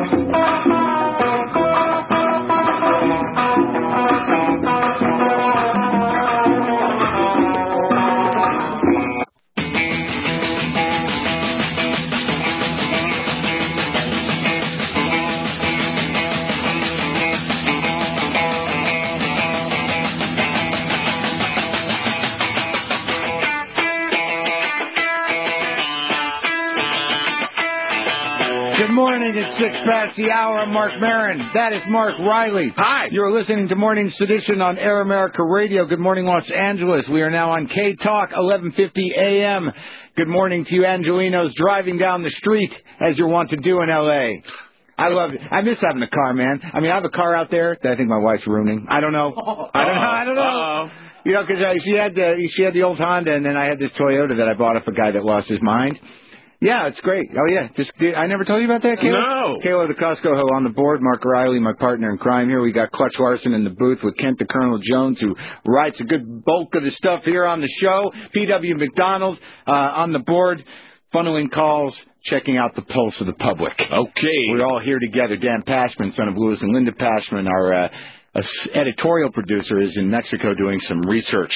Good morning. It's 6 past the hour. I'm Mark Maron. That is Mark Riley. Hi. You're listening to Morning Sedition on Air America Radio. Good morning, Los Angeles. We are now on K-Talk, 1150 a.m. Good morning to you, Angelinos, driving down the street as you're wont to do in L.A. I love it. I miss having a car, man. I mean, I have a car out there that I think my wife's ruining. I don't know. I don't know. You know, because she had the old Honda, and then I had this Toyota that I bought off a guy that lost his mind. Yeah, it's great. Oh, yeah. I never told you about that, Kayla? No. Kayla the Costco Ho on the board. Mark Riley, my partner in crime here. We got Clutch Larson in the booth with Kent the Colonel Jones, who writes a good bulk of the stuff here on the show. P.W. McDonald on the board, funneling calls, checking out the pulse of the public. Okay. We're all here together. Dan Pashman, son of Louis and Linda Pashman, our editorial producer, is in Mexico doing some research.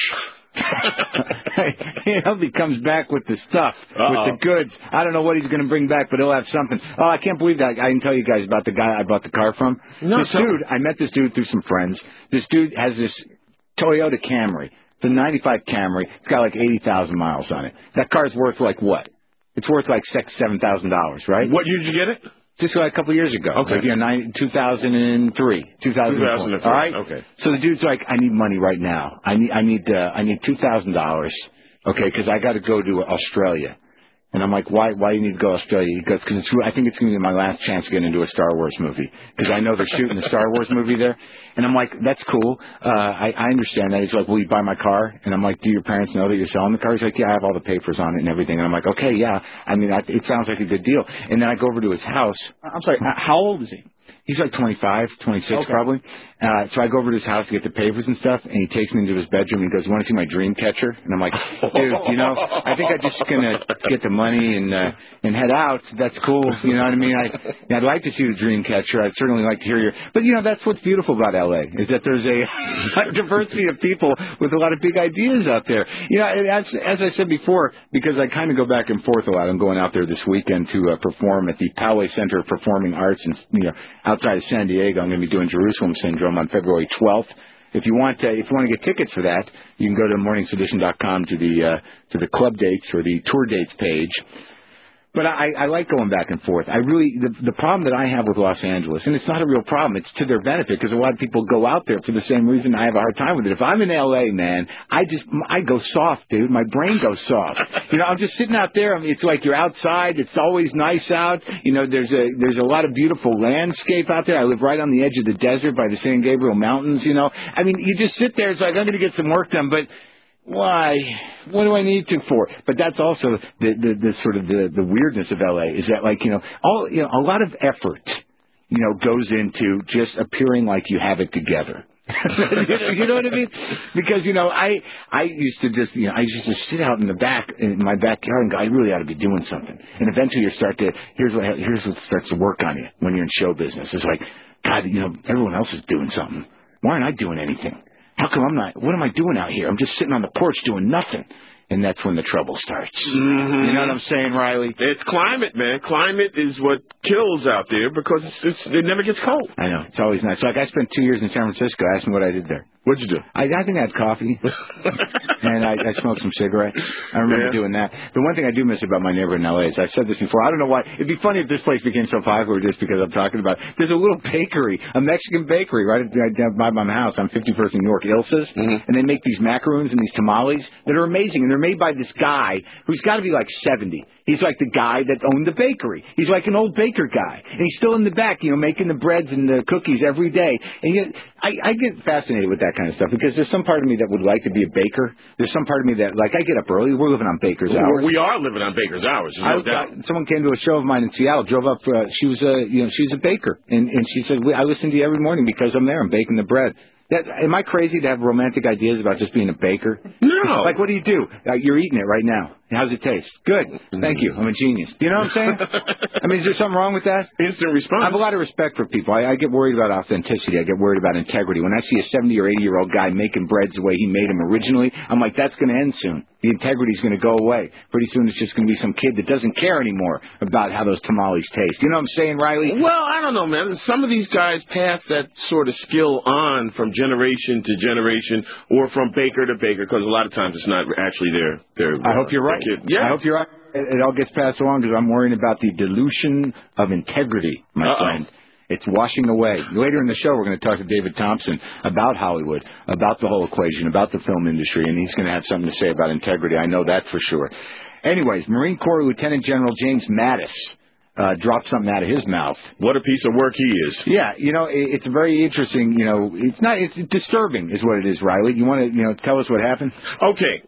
He comes back with the stuff, with the goods. I don't know what he's going to bring back, but he'll have something. Oh, I can't believe that. I didn't tell you guys about the guy I bought the car from. No, I met this dude through some friends. This dude has this Toyota Camry, the 95 Camry. It's got like 80,000 miles on it. That car's worth like what? It's worth like $7,000, right? What year did you get it? Just like a couple years ago. Okay. Like, 2003. 2004. All right? Okay. So the dude's like, I need money right now. I need $2,000. Okay, because I got to go to Australia. And I'm like, why do you need to go to Australia? He goes, because I think it's going to be my last chance to get into a Star Wars movie. Because I know they're shooting the Star Wars movie there. And I'm like, that's cool. I understand that. He's like, will you buy my car? And I'm like, do your parents know that you're selling the car? He's like, yeah, I have all the papers on it and everything. And I'm like, okay, yeah. I mean, it sounds like a good deal. And then I go over to his house. I'm sorry, how old is he? He's like 25, 26 probably. So I go over to his house to get the papers and stuff, and he takes me into his bedroom. And he goes, "You want to see my dream catcher?" And I'm like, "Dude, I think I'm just gonna get the money and head out. That's cool. You know what I mean? I'd like to see the dream catcher. I'd certainly like to hear your. But that's what's beautiful about LA is that there's a diversity of people with a lot of big ideas out there. As I said before, because I kind of go back and forth a lot. I'm going out there this weekend to perform at the Poway Center of Performing Arts, and outside of San Diego. I'm going to be doing Jerusalem Syndrome on February 12th. If you want to get tickets for that, you can go to morningsedition.com to the club dates or the tour dates page. But I like going back and forth. The problem that I have with Los Angeles, and it's not a real problem, it's to their benefit because a lot of people go out there for the same reason I have a hard time with it. If I'm in L.A., man, I go soft, dude. My brain goes soft. I'm just sitting out there. I mean, it's like you're outside. It's always nice out. There's a lot of beautiful landscape out there. I live right on the edge of the desert by the San Gabriel Mountains, I mean, you just sit there. It's like, I'm going to get some work done, but why? What do I need to for? But that's also the sort of the weirdness of LA is that a lot of effort, goes into just appearing like you have it together. You know what I mean? Because I used to just sit out in my backyard and go, I really ought to be doing something. And eventually here's what starts to work on you when you're in show business. It's like, God, everyone else is doing something. Why aren't I doing anything? How come I'm not? What am I doing out here? I'm just sitting on the porch doing nothing. And that's when the trouble starts. Mm-hmm. You know what I'm saying, Riley? It's climate, man. Climate is what kills out there because it never gets cold. I know. It's always nice. Like, I spent 2 years in San Francisco. Ask me what I did there. What'd you do? I think I had coffee. And I smoked some cigarettes. I remember doing that. The one thing I do miss about my neighborhood in L.A. is, I've said this before, I don't know why. It'd be funny if this place became so popular just because I'm talking about it. There's a little bakery, a Mexican bakery right by my house on 51st in New York, Ilsa's. Mm-hmm. And they make these macaroons and these tamales that are amazing. And they're made by this guy who's got to be like 70. He's like the guy that owned the bakery. He's like an old baker guy. And he's still in the back, making the breads and the cookies every day. And yet, I get fascinated with that kind of stuff because there's some part of me that would like to be a baker. There's some part of me that, like, I get up early. We're living on baker's hours. We are living on baker's hours. No doubt. Someone came to a show of mine in Seattle, drove up. She was a baker. And she said, I listen to you every morning because I'm there. I'm baking the bread. Am I crazy to have romantic ideas about just being a baker? No. Like, what do? You're eating it right now. How's it taste? Good. Thank you. I'm a genius. You know what I'm saying? I mean, is there something wrong with that? Instant response. I have a lot of respect for people. I get worried about authenticity. I get worried about integrity. When I see a 70 or 80-year-old guy making breads the way he made them originally, I'm like, that's going to end soon. The integrity's going to go away. Pretty soon it's just going to be some kid that doesn't care anymore about how those tamales taste. You know what I'm saying, Riley? Well, I don't know, man. Some of these guys pass that sort of skill on from generation to generation or from baker to baker because a lot of times it's not actually their I hope you're right. Yeah. I hope you're right. It all gets passed along because I'm worrying about the dilution of integrity, my friend. It's washing away. Later in the show, we're going to talk to David Thompson about Hollywood, about the whole equation, about the film industry, and he's going to have something to say about integrity. I know that for sure. Anyways, Marine Corps Lieutenant General James Mattis dropped something out of his mouth. What a piece of work he is. Yeah, it's very interesting. It's disturbing is what it is, Riley. You want to, tell us what happened? Okay.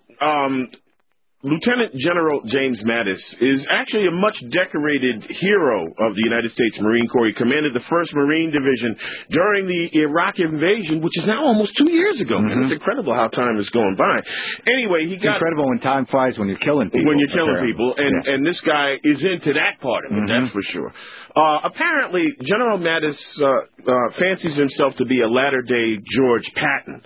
Lieutenant General James Mattis is actually a much-decorated hero of the United States Marine Corps. He commanded the 1st Marine Division during the Iraq invasion, which is now almost 2 years ago. Mm-hmm. And it's incredible how time is going by. Anyway, it's incredible when time flies when you're killing people. When you're killing people. And this guy is into that part of it, that's for sure. Apparently, General Mattis fancies himself to be a latter-day George Patton.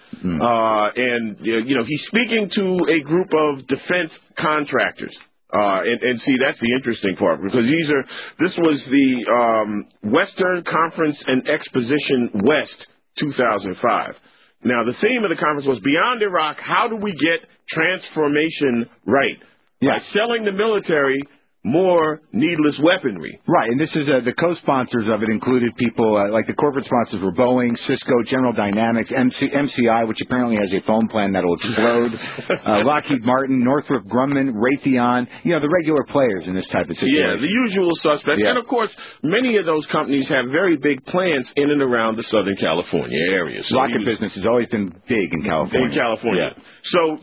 And he's speaking to a group of defense contractors. And see, that's the interesting part, because this was the Western Conference and Exposition West 2005. Now, the theme of the conference was Beyond Iraq, how do we get transformation right? By selling the military more needless weaponry. Right, and this is the co-sponsors of it included people like the corporate sponsors were Boeing, Cisco, General Dynamics, MCI, which apparently has a foam plan that'll explode, Lockheed Martin, Northrop Grumman, Raytheon, the regular players in this type of situation. Yeah, the usual suspects. Yeah. And, of course, many of those companies have very big plants in and around the Southern California area. So rocket business has always been big in California. Yeah. So,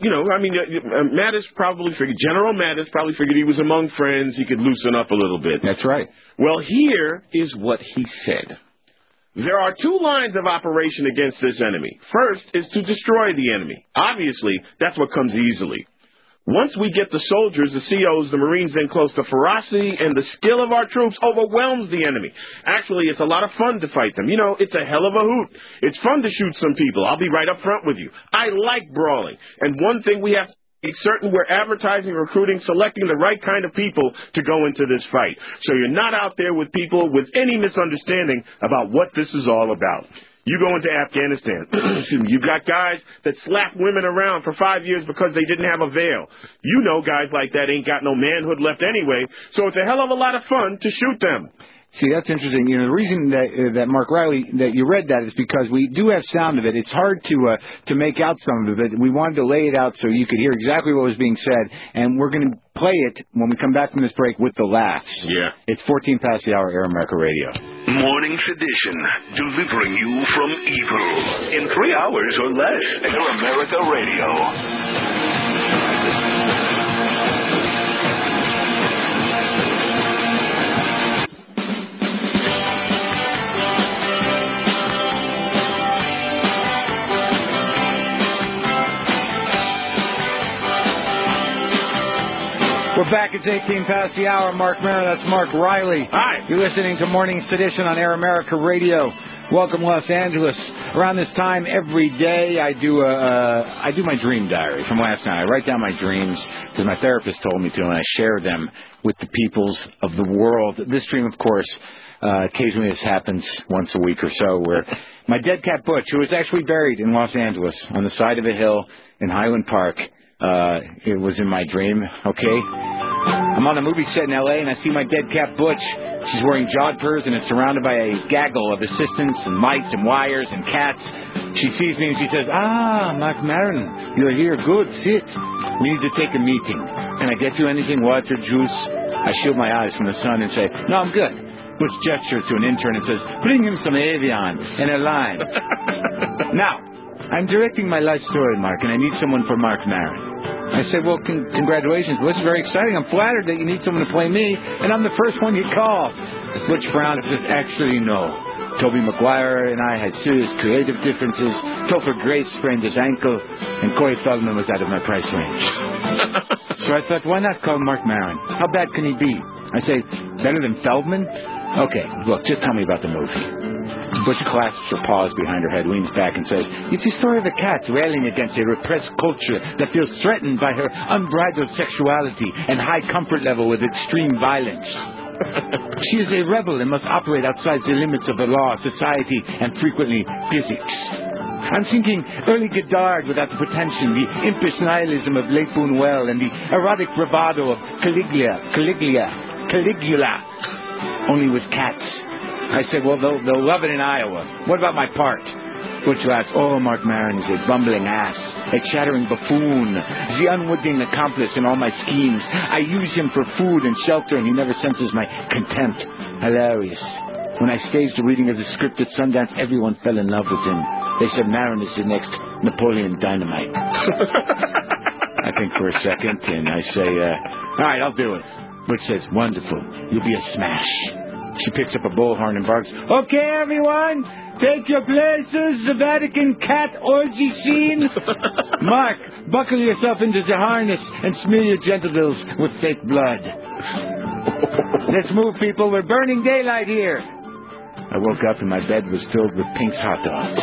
Mattis probably figured, General Mattis probably figured he was among friends. He could loosen up a little bit. That's right. Well, here is what he said. There are two lines of operation against this enemy. First is to destroy the enemy. Obviously, that's what comes easily. Once we get the soldiers, the COs, the Marines in close, the ferocity and the skill of our troops overwhelms the enemy. Actually, it's a lot of fun to fight them. You know, it's a hell of a hoot. It's fun to shoot some people. I'll be right up front with you. I like brawling. And one thing we have to make certain we're advertising, recruiting, selecting the right kind of people to go into this fight. So you're not out there with people with any misunderstanding about what this is all about. You go into Afghanistan, you've got guys that slap women around for 5 years because they didn't have a veil. You know guys like that ain't got no manhood left anyway, so it's a hell of a lot of fun to shoot them. See, that's interesting. You know, the reason that Mark Riley, that you read that is because we do have sound of it. It's hard to make out some of it. We wanted to lay it out so you could hear exactly what was being said, and we're going to play it when we come back from this break with the laughs. Yeah. It's 14 past the hour, Air America Radio. Morning Sedition, delivering you from evil in 3 hours or less. Air America Radio. We're back. It's 18 past the hour. Mark Maron, that's Mark Riley. Hi. You're listening to Morning Sedition on Air America Radio. Welcome, Los Angeles. Around this time every day, I do my dream diary from last night. I write down my dreams because my therapist told me to, and I share them with the peoples of the world. This dream, of course, occasionally this happens once a week or so, where my dead cat Butch, who was actually buried in Los Angeles on the side of a hill in Highland Park, it was in my dream, okay? I'm on a movie set in L.A., and I see my dead cat Butch. She's wearing jodhpurs and is surrounded by a gaggle of assistants and mice and wires and cats. She sees me and she says, Mark Maron, you're here. Good, sit. We need to take a meeting. Can I get you anything, water, juice? I shield my eyes from the sun and say, no, I'm good. Butch gestures to an intern and says, bring him some Avion and a lime. Now, I'm directing my life story, Mark, and I need someone for Mark Maron. I said, well, congratulations. Well, it's very exciting. I'm flattered that you need someone to play me, and I'm the first one you call. Butch frowned and says, actually, no. Tobey Maguire and I had serious creative differences. Topher Grace sprained his ankle, and Corey Feldman was out of my price range. So I thought, why not call Mark Maron? How bad can he be? I say, better than Feldman? Okay, look, just tell me about the movie. Butch clasps her paws behind her head, leans back, and says, it's the story of a cat railing against a repressed culture that feels threatened by her unbridled sexuality and high comfort level with extreme violence. She is a rebel and must operate outside the limits of the law, society, and frequently physics. I'm thinking early Godard without the pretension, the impish nihilism of Lake Buñuel, and the erotic bravado of Caligula, only with cats. I said, well, they'll love it in Iowa. What about my part? Butch laughs. Oh, Mark Maron is a bumbling ass, a chattering buffoon, the unwitting accomplice in all my schemes. I use him for food and shelter, and he never senses my contempt. Hilarious. When I staged a reading of the script at Sundance, everyone fell in love with him. They said Maron is the next Napoleon Dynamite. I think for a second, and I say, all right, I'll do it. Butch says, wonderful. You'll be a smash. She picks up a bullhorn and barks, okay, everyone, take your places, the Vatican cat orgy scene. Mark, buckle yourself into the harness and smear your genitals with fake blood. Let's move, people. We're burning daylight here. I woke up and my bed was filled with Pink's hot dogs.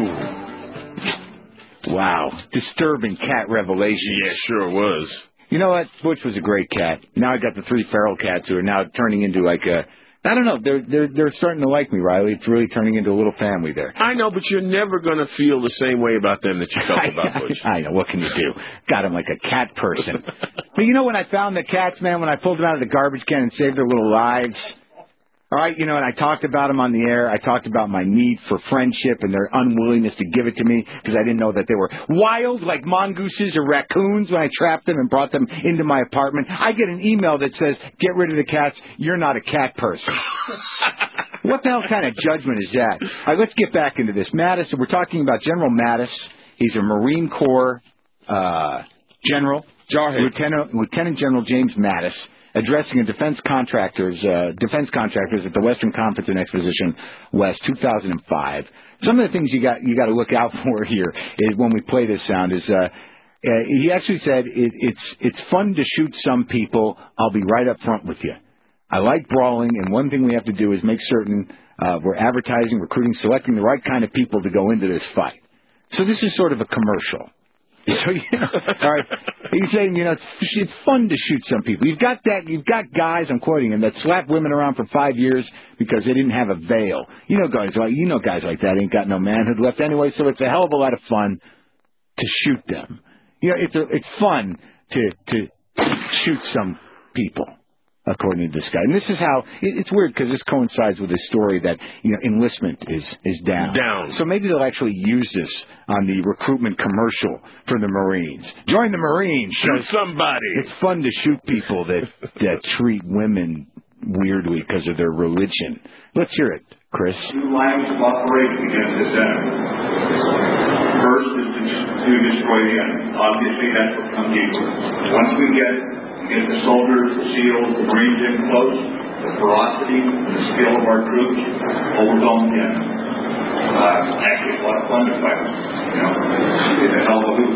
Ooh. Wow. Disturbing cat revelation. Yeah, sure was. You know what? Butch was a great cat. Now I got the 3 feral cats who are now turning into like a... I don't know. They're starting to like me, Riley. It's really turning into a little family there. I know, but you're never going to feel the same way about them that you felt about Butch. I know. What can you do? Got him like a cat person. But you know when I found the cats, man, when I pulled them out of the garbage can and saved their little lives? All right, you know, and I talked about them on the air. I talked about my need for friendship and their unwillingness to give it to me because I didn't know that they were wild like mongooses or raccoons when I trapped them and brought them into my apartment. I get an email that says, get rid of the cats. You're not a cat person. What the hell kind of judgment is that? All right, let's get back into this. Mattis, we're talking about General Mattis. He's a Marine Corps general. Jarhead. Lieutenant General James Mattis. addressing a defense contractors at the Western Conference in Exposition West 2005. Some of the things you got to look out for here is when we play this sound is he actually said it's fun to shoot some people. I'll be right up front with you. I like brawling, and one thing we have to do is make certain we're advertising, recruiting, selecting the right kind of people to go into this fight. So this is sort of a commercial. So, all right, he's saying, it's fun to shoot some people. You've got guys, I'm quoting him, that slap women around for 5 years because they didn't have a veil. Guys like that ain't got no manhood left anyway, so it's a hell of a lot of fun to shoot them. It's fun to shoot some people, according to this guy. And this is how, it's weird because this coincides with his story that, enlistment is down. So maybe they'll actually use this on the recruitment commercial for the Marines. Join the Marines. Shoot somebody. It's fun to shoot people that treat women weirdly because of their religion. Let's hear it, Chris. Two lines of operation against this enemy. First is to destroy the enemy. Obviously, that's what comes deeper. Once we get the soldiers, the SEALs, the Marines in close, the ferocity and the skill of our troops overwhelm the enemy. Actually, it's a lot of fun to fight. It's a hell of a hoot.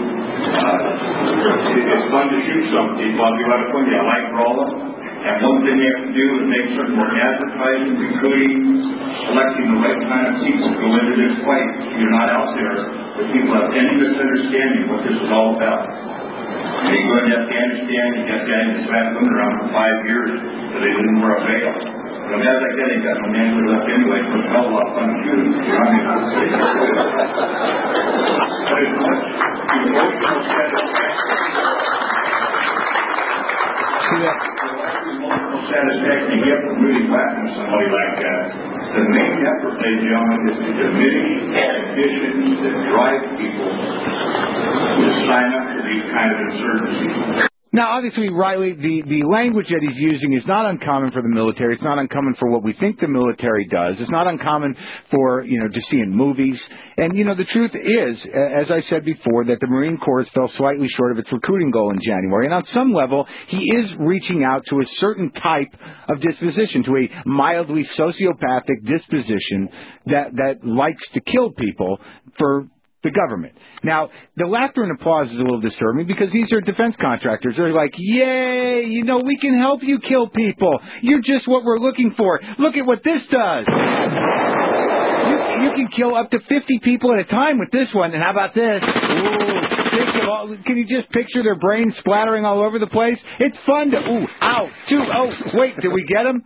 It's fun to shoot some people. I'll be right up with you. I like brawling. And one thing you have to do is make certain we're advertising, recruiting, selecting the right kind of people to go into this fight. You're not out there where people have any misunderstanding what this is all about. And you go into Afghanistan, you got guys that slapped women around for 5 years because they didn't wear a veil. Guys like that ain't got no manhood left anyway, so it's a hell of a lot of fun to shoot them. But as much emotional satisfaction you get from really whacking somebody like that, the main effort, ladies and gentlemen, is to diminish conditions that drive people to sign up for these kind of insurgencies. Now, obviously, Riley, the language that he's using is not uncommon for the military. It's not uncommon for what we think the military does. It's not uncommon for, to see in movies. And, the truth is, as I said before, that the Marine Corps fell slightly short of its recruiting goal in January. And on some level, he is reaching out to a certain type of disposition, to a mildly sociopathic disposition that likes to kill people for the government. Now, the laughter and applause is a little disturbing because these are defense contractors. They're like, yay, we can help you kill people. You're just what we're looking for. Look at what this does. You can kill up to 50 people at a time with this one. And how about this? Ooh, can you just picture their brains splattering all over the place? It's fun to, wait, did we get them?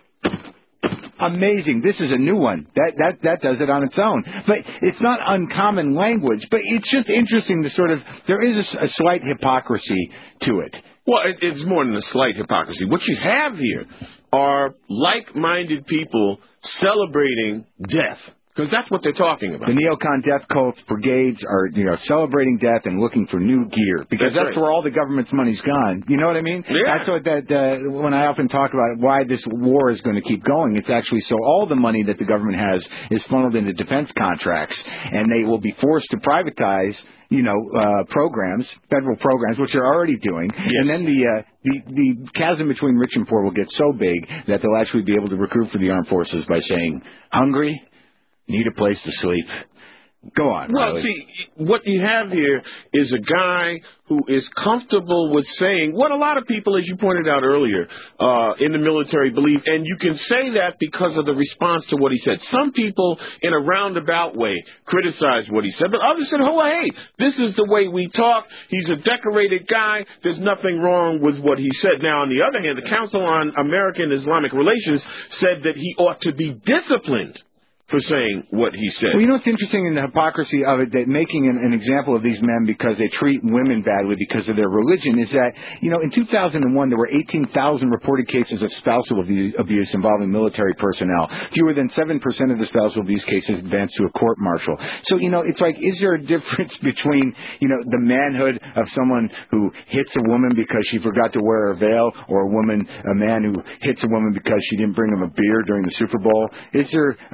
Amazing. This is a new one. That does it on its own. But it's not uncommon language, but it's just interesting to there is a slight hypocrisy to it. Well, it's more than a slight hypocrisy. What you have here are like-minded people celebrating death. Because that's what they're talking about. The neocon death cults brigades are, celebrating death and looking for new gear because that's right. Where all the government's money's gone. You know what I mean? Yeah. That's what when I often talk about why this war is going to keep going. It's actually so all the money that the government has is funneled into defense contracts, and they will be forced to privatize. Programs, federal programs, which they're already doing, yes. And then the chasm between rich and poor will get so big that they'll actually be able to recruit for the armed forces by saying, "Hungry? Need a place to sleep." Go on. Well, Riley. see, what you have here is a guy who is comfortable with saying what a lot of people, as you pointed out earlier, in the military believe, and you can say that because of the response to what he said. Some people, in a roundabout way, criticized what he said, but others said, "Oh, hey, this is the way we talk. He's a decorated guy. There's nothing wrong with what he said." Now, on the other hand, the Council on American Islamic Relations said that he ought to be disciplined for saying what he said. Well, what's interesting in the hypocrisy of it, that making an example of these men because they treat women badly because of their religion, is that, in 2001 there were 18,000 reported cases of spousal abuse involving military personnel. Fewer than 7% of the spousal abuse cases advanced to a court-martial. So, it's like, is there a difference between, the manhood of someone who hits a woman because she forgot to wear a veil, or a man who hits a woman because she didn't bring him a beer during the Super Bowl? Is there a difference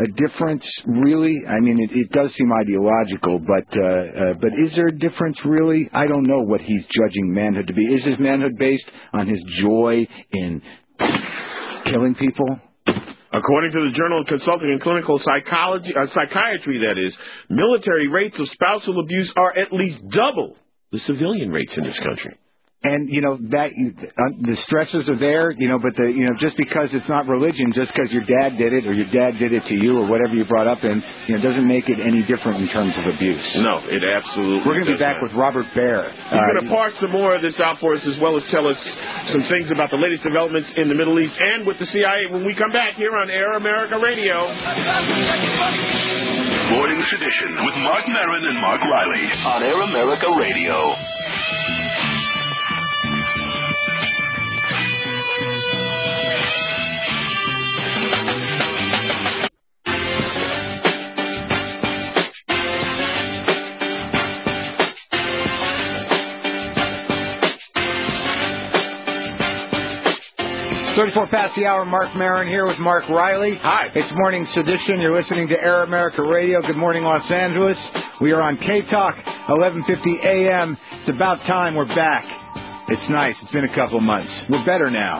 difference really? I mean, it does seem ideological, but is there a difference really? I don't know what he's judging manhood to be. Is his manhood based on his joy in killing people? According to the Journal of Consulting and Clinical Psychiatry, that is, military rates of spousal abuse are at least double the civilian rates in this country. And, that the stresses are there, but just because it's not religion, just because your dad did it or your dad did it to you or whatever you brought up in, doesn't make it any different in terms of abuse. No, it absolutely We're going to be back with Robert Baer. He's going to park some more of this out for us, as well as tell us some things about the latest developments in the Middle East and with the CIA when we come back here on Air America Radio. Morning Sedition with Mark Maron and Mark Riley on Air America Radio. 34 past the hour, Mark Maron here with Mark Riley. Hi. It's Morning Sedition. You're listening to Air America Radio. Good morning, Los Angeles. We are on K-Talk, 1150 a.m. It's about time we're back. It's nice. It's been a couple of months. We're better now.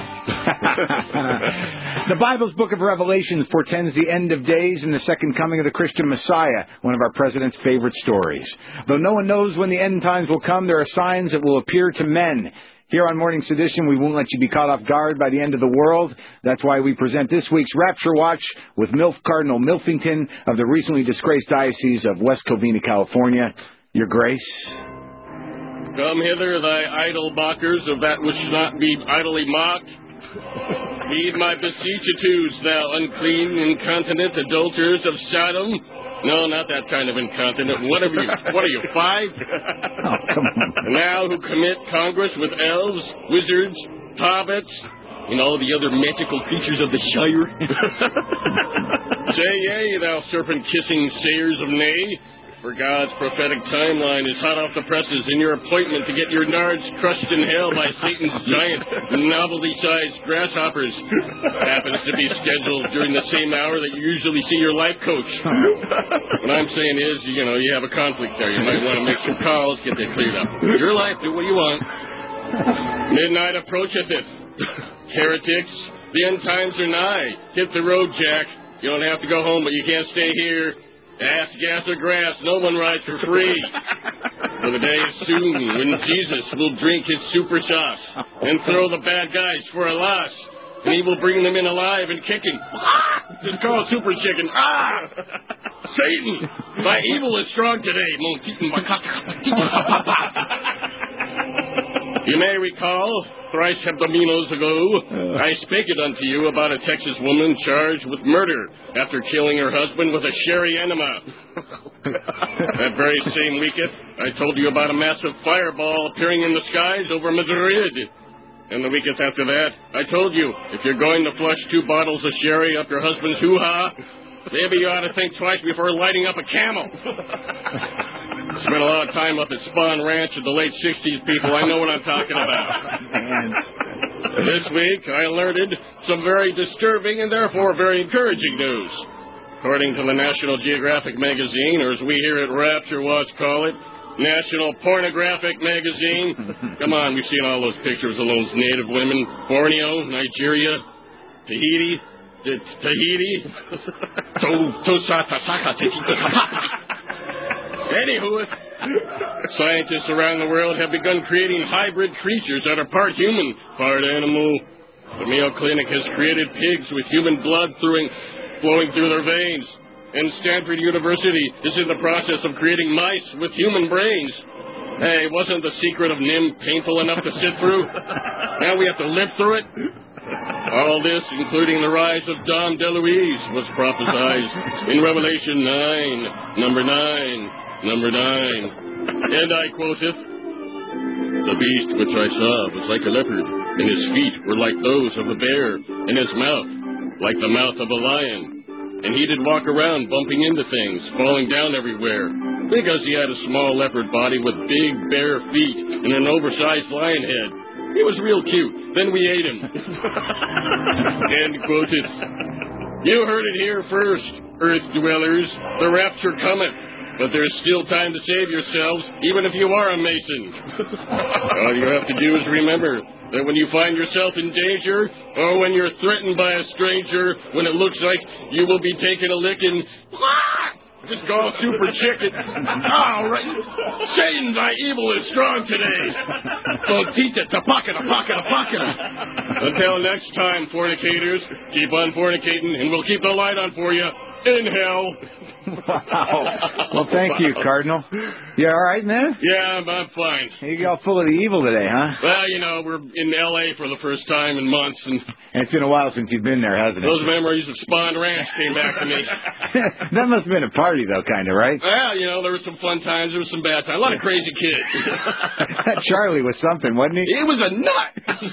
The Bible's book of Revelations portends the end of days and the second coming of the Christian Messiah, one of our president's favorite stories. Though no one knows when the end times will come, there are signs that will appear to men. Here on Morning Sedition, we won't let you be caught off guard by the end of the world. That's why we present this week's Rapture Watch with MILF Cardinal Milfington of the recently disgraced Diocese of West Covina, California. Your Grace. Come hither, thy idol mockers of that which should not be idly mocked. Heed my beseechitudes, thou unclean, incontinent adulterers of Sodom. No, not that kind of incontinent. What are you, 5? Oh, come on. Now who commit congress with elves, wizards, hobbits, and all the other magical creatures of the Shire. Say yea, thou serpent-kissing sayers of nay. For God's prophetic timeline is hot off the presses in your appointment to get your nards crushed in hell by Satan's giant, novelty-sized grasshoppers. Happens to be scheduled during the same hour that you usually see your life coach. What I'm saying is, you have a conflict there. You might want to make some calls, get that cleared up. Your life, do what you want. Midnight approacheth it. Heretics, the end times are nigh. Hit the road, Jack. You don't have to go home, but you can't stay here. Ass, gas, or grass, no one rides for free. For the day is soon when Jesus will drink his super sauce and throw the bad guys for a loss. And he will bring them in alive and kicking. Just call super chicken. Satan, thy evil is strong today. You may recall, thrice hebdomenos ago, I spake it unto you about a Texas woman charged with murder after killing her husband with a sherry enema. That very same weekend, I told you about a massive fireball appearing in the skies over Madrid. And the weekend after that, I told you, if you're going to flush 2 bottles of sherry up your husband's hoo-ha, maybe you ought to think twice before lighting up a camel. Spent a lot of time up at Spawn Ranch in the late 60s, people. I know what I'm talking about. This week, I alerted some very disturbing and therefore very encouraging news. According to the National Geographic magazine, or as we here at Rapture Watch call it, National Pornographic Magazine. Come on, we've seen all those pictures of those native women. Borneo, Nigeria, Tahiti. Anywho, scientists around the world have begun creating hybrid creatures that are part human, part animal. The Mayo Clinic has created pigs with human blood flowing through their veins. And Stanford University is in the process of creating mice with human brains. Hey, wasn't the secret of NIM painful enough to sit through? Now we have to live through it? All this, including the rise of Dom DeLuise, was prophesied in Revelation 9, number 9. And I quoteth, the beast which I saw was like a leopard, and his feet were like those of a bear, and his mouth like the mouth of a lion. And he did walk around bumping into things, falling down everywhere, because he had a small leopard body with big bare feet and an oversized lion head. He was real cute. Then we ate him. End quoted. You heard it here first, Earth dwellers. The rapture cometh. But there's still time to save yourselves, even if you are a Mason. All you have to do is remember that when you find yourself in danger, or when you're threatened by a stranger, when it looks like you will be taking a licking, just go super chicken. All right. Satan, thy evil is strong today. Botita, tapaka, tapaka, tapaka. Until next time, fornicators, keep on fornicating, and we'll keep the light on for you in hell. Wow. Well, thank you, Cardinal. You all right, man? Yeah, I'm fine. You all full of the evil today, huh? Well, you know, we're in L.A. for the first time in months, and it's been a while since you've been there, hasn't it? Those memories of Spawn Ranch came back to me. That must have been a party, though, kind of, right? Well, you know, there were some fun times, there were some bad times. A lot of crazy kids. Charlie was something, wasn't he? He was a nut.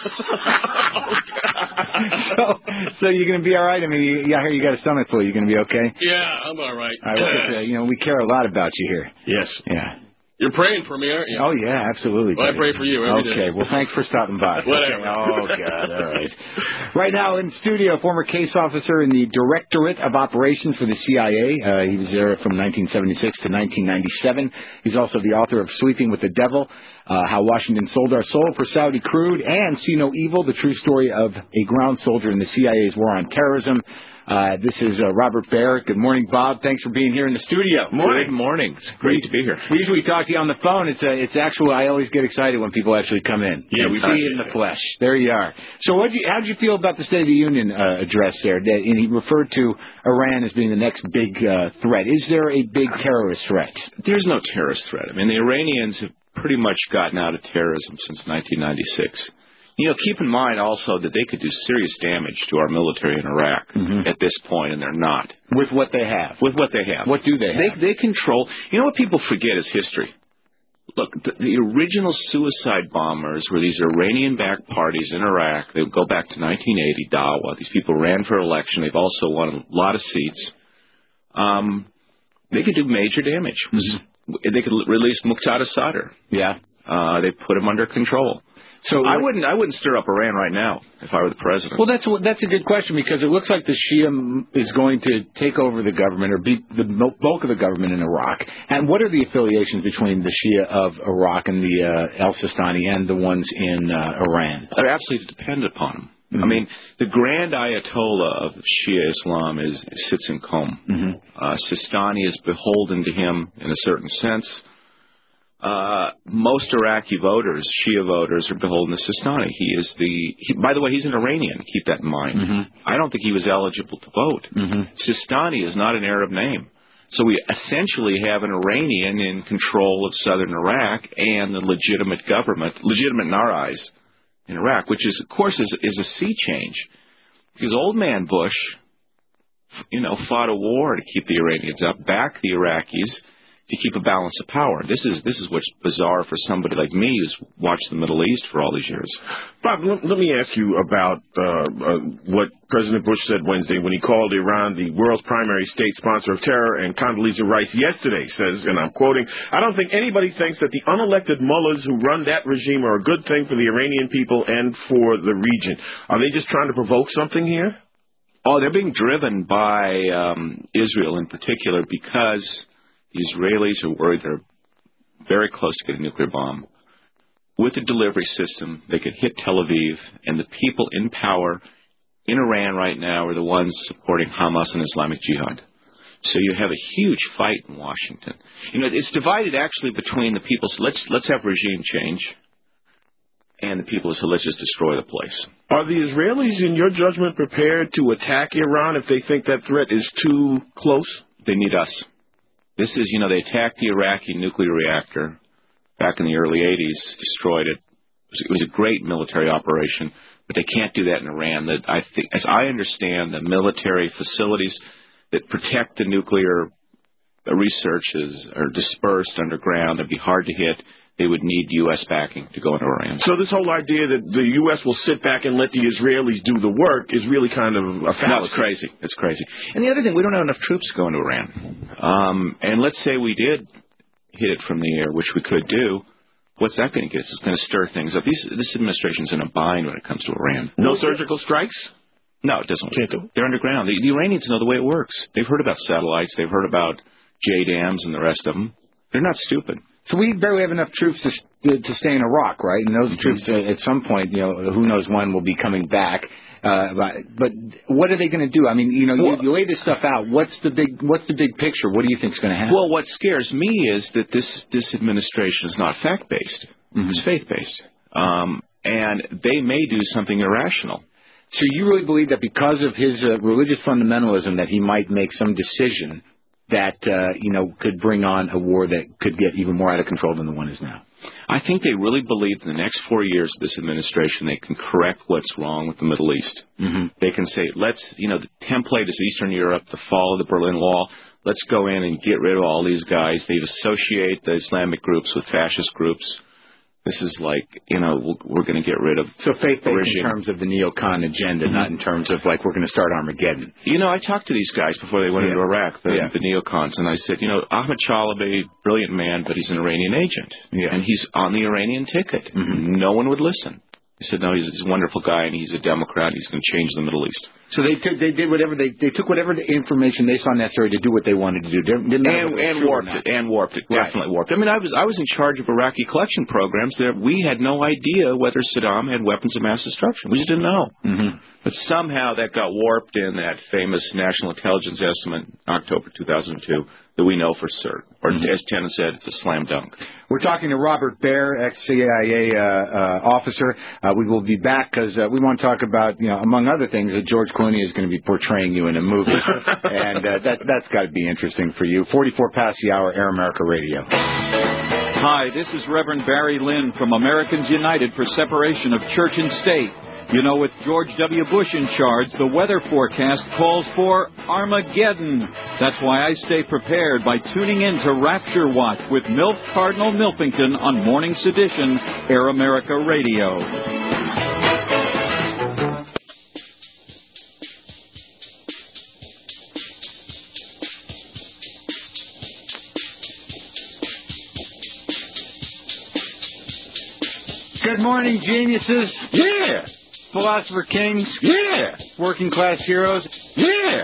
So you're going to be all right? I mean, I hear you got a stomach full. You're going to be okay? Yeah, I'm all right. We care a lot about you here. Yes. Yeah. You're praying for me, aren't you? Oh, yeah, absolutely. Well, I pray for you every day. Okay, well, thanks for stopping by. Whatever. Okay. Oh, God, all right. Right now in studio, former case officer in the Directorate of Operations for the CIA. He was there from 1976 to 1997. He's also the author of Sleeping with the Devil, How Washington Sold Our Soul for Saudi Crude, and See No Evil, the true story of a ground soldier in the CIA's war on terrorism. This is Robert Baer. Good morning, Bob. Thanks for being here in the studio. Good morning. It's great to be here. We usually talk to you on the phone. It's actual. I always get excited when people actually come in. Yeah, we see you in the flesh. There you are. So, how did you feel about the State of the Union address there? And he referred to Iran as being the next big threat. Is there a big terrorist threat? There's no terrorist threat. I mean, the Iranians have pretty much gotten out of terrorism since 1996. You know, keep in mind also that they could do serious damage to our military in Iraq at this point, and they're not. With what they have? With what they have. What do they have? They control. You know what people forget is history. Look, the original suicide bombers were these Iranian-backed parties in Iraq. They would go back to 1980, Dawa. These people ran for election. They've also won a lot of seats. They could do major damage. They could release Muqtada Sadr. Yeah. They put him under control. So I wouldn't stir up Iran right now if I were the president. Well, that's a good question, because it looks like the Shia is going to take over the government or be the bulk of the government in Iraq. And what are the affiliations between the Shia of Iraq and the al-Sistani and the ones in Iran? They're absolutely dependent upon them. I mean, the Grand Ayatollah of Shia Islam sits in Qom. Sistani is beholden to him in a certain sense. Most Iraqi voters, Shia voters, are beholden to Sistani. By the way, he's an Iranian. Keep that in mind. I don't think he was eligible to vote. Sistani is not an Arab name. So we essentially have an Iranian in control of southern Iraq and the legitimate government, legitimate in our eyes, in Iraq, which is, of course, is a sea change. Because old man Bush, fought a war to keep the Iranians up, back the Iraqis, to keep a balance of power. This is what's bizarre for somebody like me who's watched the Middle East for all these years. Bob, let me ask you about what President Bush said Wednesday when he called Iran the world's primary state sponsor of terror, and Condoleezza Rice yesterday says, and I'm quoting, "I don't think anybody thinks that the unelected mullahs who run that regime are a good thing for the Iranian people and for the region." Are they just trying to provoke something here? Oh, they're being driven by Israel in particular, because the Israelis are worried they're very close to getting a nuclear bomb. With the delivery system, they could hit Tel Aviv, and the people in power in Iran right now are the ones supporting Hamas and Islamic Jihad. So you have a huge fight in Washington. It's divided actually between the people. So let's have regime change, and the people say, let's just destroy the place. Are the Israelis, in your judgment, prepared to attack Iran if they think that threat is too close? They need us. This is, they attacked the Iraqi nuclear reactor back in the early 80s, destroyed it. It was a great military operation, but they can't do that in Iran. That I think, as I understand, the military facilities that protect the nuclear research are dispersed underground. They'd be hard to hit. They would need U.S. backing to go into Iran. So this whole idea that the U.S. will sit back and let the Israelis do the work is really kind of a fallacy. No, it's crazy. It's crazy. And the other thing, we don't have enough troops to go into Iran. And let's say we did hit it from the air, which we could do. What's that going to get us? It's going to stir things up. This administration's in a bind when it comes to Iran. No surgical strikes? No, it doesn't work. They're underground. The Iranians know the way it works. They've heard about satellites. They've heard about JDAMs and the rest of them. They're not stupid. So we barely have enough troops to stay in Iraq, right? And those troops, at some point, who knows when, will be coming back. But what are they going to do? I mean, you lay this stuff out. What's the big picture? What do you think's going to happen? Well, what scares me is that this administration is not fact-based. It's faith-based. And they may do something irrational. So you really believe that because of his religious fundamentalism that he might make some decision that, could bring on a war that could get even more out of control than the one is now? I think they really believe in the next 4 years of this administration they can correct what's wrong with the Middle East. They can say, the template is Eastern Europe, the fall of the Berlin Wall. Let's go in and get rid of all these guys. They associate the Islamic groups with fascist groups. This is like, we're going to get rid of... So faith-based in terms of the neocon agenda, not in terms of, we're going to start Armageddon. I talked to these guys before they went into Iraq, the neocons, and I said, Ahmed Chalabi, brilliant man, but he's an Iranian agent. And he's on the Iranian ticket. No one would listen. He said, no, he's a wonderful guy, and he's a Democrat. He's going to change the Middle East. So they took whatever the information they saw necessary to do what they wanted to do, and warped it, definitely warped. I mean, I was in charge of Iraqi collection programs. There, we had no idea whether Saddam had weapons of mass destruction. We just didn't know. But somehow that got warped in that famous National Intelligence Estimate, October 2002, that we know for certain. Or as Tennant said, it's a slam dunk. We're talking to Robert Baer, ex-CIA officer. We will be back because we want to talk about, among other things, that George Clooney is going to be portraying you in a movie. And that's got to be interesting for you. 44 past the hour, Air America Radio. Hi, this is Reverend Barry Lynn from Americans United for Separation of Church and State. With George W. Bush in charge, the weather forecast calls for Armageddon. That's why I stay prepared by tuning in to Rapture Watch with Milf Cardinal Milfington on Morning Sedition, Air America Radio. Good morning, geniuses. Yeah. Philosopher kings. Yeah. Working class heroes. Yeah.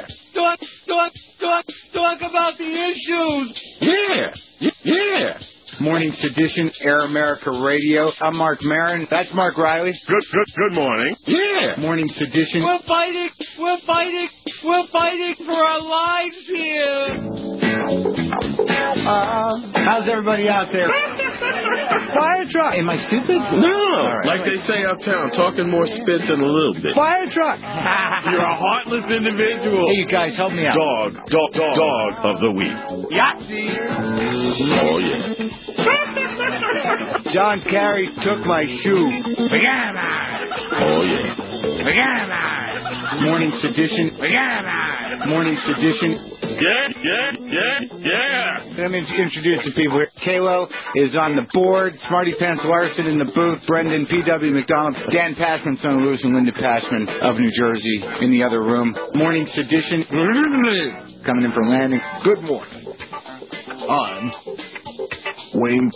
Talk about the issues. Yeah. Yeah. Morning Sedition, Air America Radio. I'm Mark Maron. That's Mark Riley. Good morning. Yeah. Morning Sedition. We're fighting for our lives here. How's everybody out there? Fire truck. Am I stupid? No. Like they say uptown, talking more spit than a little bit. Fire truck. You're a heartless individual. Hey, you guys, help me out. Dog of the week. Yahtzee. Oh, yeah. John Kerry took my shoe. Oh, yeah. Morning Sedition. Morning Sedition. Yeah. Let me introduce the people here. Kalo is on the board. Smarty Pants Larson in the booth. Brendan P.W. McDonald. Dan Passman, son of Lewis and Linda Passman of New Jersey in the other room. Morning Sedition. Coming in from landing. Good morning. I'm Wayne.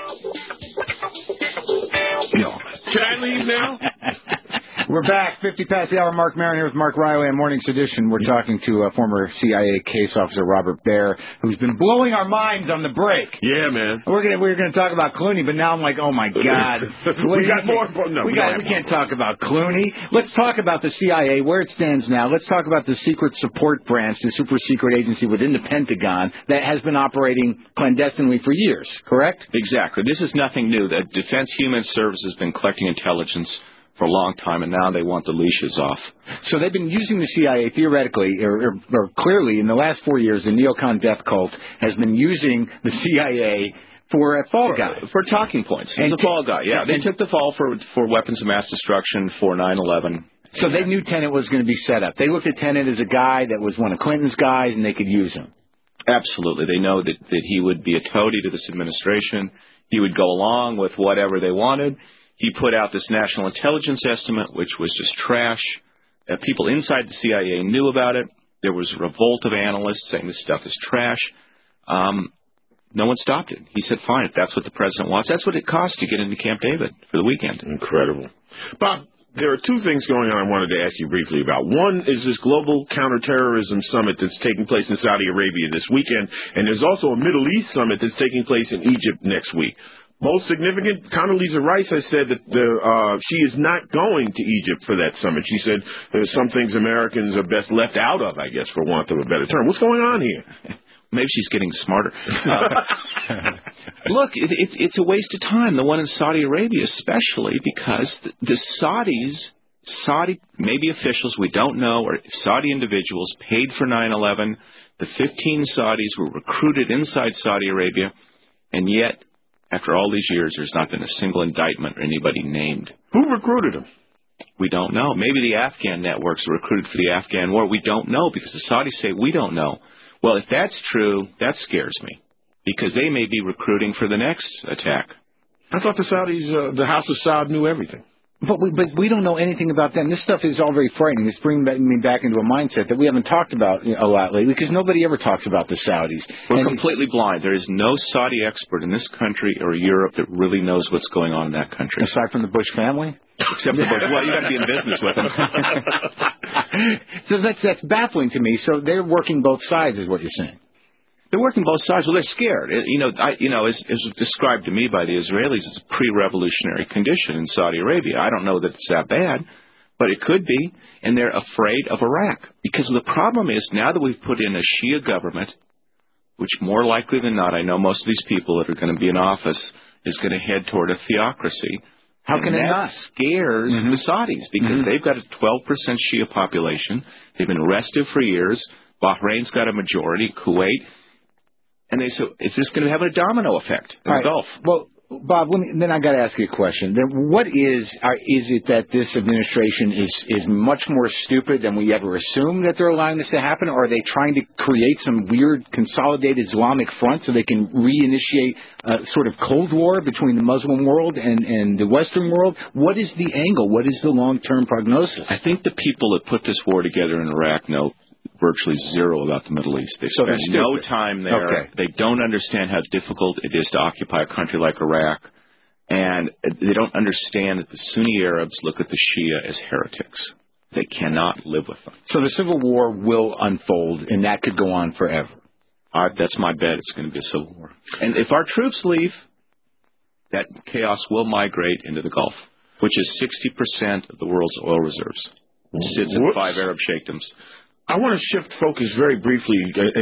Can I leave now? We're back. 50 past the hour. Mark Maron here with Mark Riley on Morning Sedition. We're talking to former CIA case officer Robert Baer, who's been blowing our minds on the break. Yeah, man. We're gonna talk about Clooney, but now I'm like, oh my God. we can't talk about Clooney. Let's talk about the CIA, where it stands now. Let's talk about the secret support branch, the super secret agency within the Pentagon that has been operating clandestinely for years, correct? Exactly. This is nothing new. The Defense Human Service has been collecting intelligence for a long time, and now they want the leashes off. So they've been using the CIA theoretically, or clearly, in the last 4 years, the neocon death cult has been using the CIA for a fall guy. For talking points. He's a fall guy, yeah. They took the fall for weapons of mass destruction for 9/11. So they knew Tenet was going to be set up. They looked at Tenet as a guy that was one of Clinton's guys, and they could use him. Absolutely. They know that he would be a toady to this administration. He would go along with whatever they wanted. He put out this national intelligence estimate, which was just trash. People inside the CIA knew about it. There was a revolt of analysts saying this stuff is trash. No one stopped it. He said, fine, if that's what the president wants. That's what it cost to get into Camp David for the weekend. Incredible. Bob, there are two things going on I wanted to ask you briefly about. One is this global counterterrorism summit that's taking place in Saudi Arabia this weekend, and there's also a Middle East summit that's taking place in Egypt next week. Most significant, Condoleezza Rice has said that she is not going to Egypt for that summit. She said there's some things Americans are best left out of, I guess, for want of a better term. What's going on here? Maybe she's getting smarter. Look, it's a waste of time, the one in Saudi Arabia especially, because the Saudi, maybe officials, we don't know, or Saudi individuals paid for 9/11. The 15 Saudis were recruited inside Saudi Arabia, and yet, after all these years, there's not been a single indictment or anybody named. Who recruited them? We don't know. Maybe the Afghan networks were recruited for the Afghan war. We don't know, because the Saudis say we don't know. Well, if that's true, that scares me, because they may be recruiting for the next attack. I thought the Saudis, the House of Saud knew everything. But we don't know anything about them. This stuff is all very frightening. It's bringing me back into a mindset that we haven't talked about a lot lately, because nobody ever talks about the Saudis. We're completely blind. There is no Saudi expert in this country or Europe that really knows what's going on in that country. Aside from the Bush family? Except the Bush. Well, you got to be in business with them. So that's baffling to me. So they're working both sides, is what you're saying. They're working both sides. Well, they're scared. As described to me by the Israelis, it's a pre-revolutionary condition in Saudi Arabia. I don't know that it's that bad, but it could be. And they're afraid of Iraq, because the problem is, now that we've put in a Shia government, which more likely than not, I know most of these people that are going to be in office is going to head toward a theocracy. How can it not? Scares the Saudis, because they've got a 12% Shia population. They've been restive for years. Bahrain's got a majority. Kuwait. And they say, is this going to have a domino effect in the Gulf? Well, Bob, then I got to ask you a question. Then what is it that this administration is much more stupid than we ever assumed that they're allowing this to happen? Or are they trying to create some weird consolidated Islamic front so they can reinitiate a sort of Cold War between the Muslim world and the Western world? What is the angle? What is the long-term prognosis? I think the people that put this war together in Iraq know virtually zero about the Middle East. They spend no time there. Okay. They don't understand how difficult it is to occupy a country like Iraq. And they don't understand that the Sunni Arabs look at the Shia as heretics. They cannot live with them. So the civil war will unfold, and that could go on forever. That's my bet. It's going to be a civil war. And if our troops leave, that chaos will migrate into the Gulf, which is 60% of the world's oil reserves. It sits in 5 Arab sheikdoms. I want to shift focus very briefly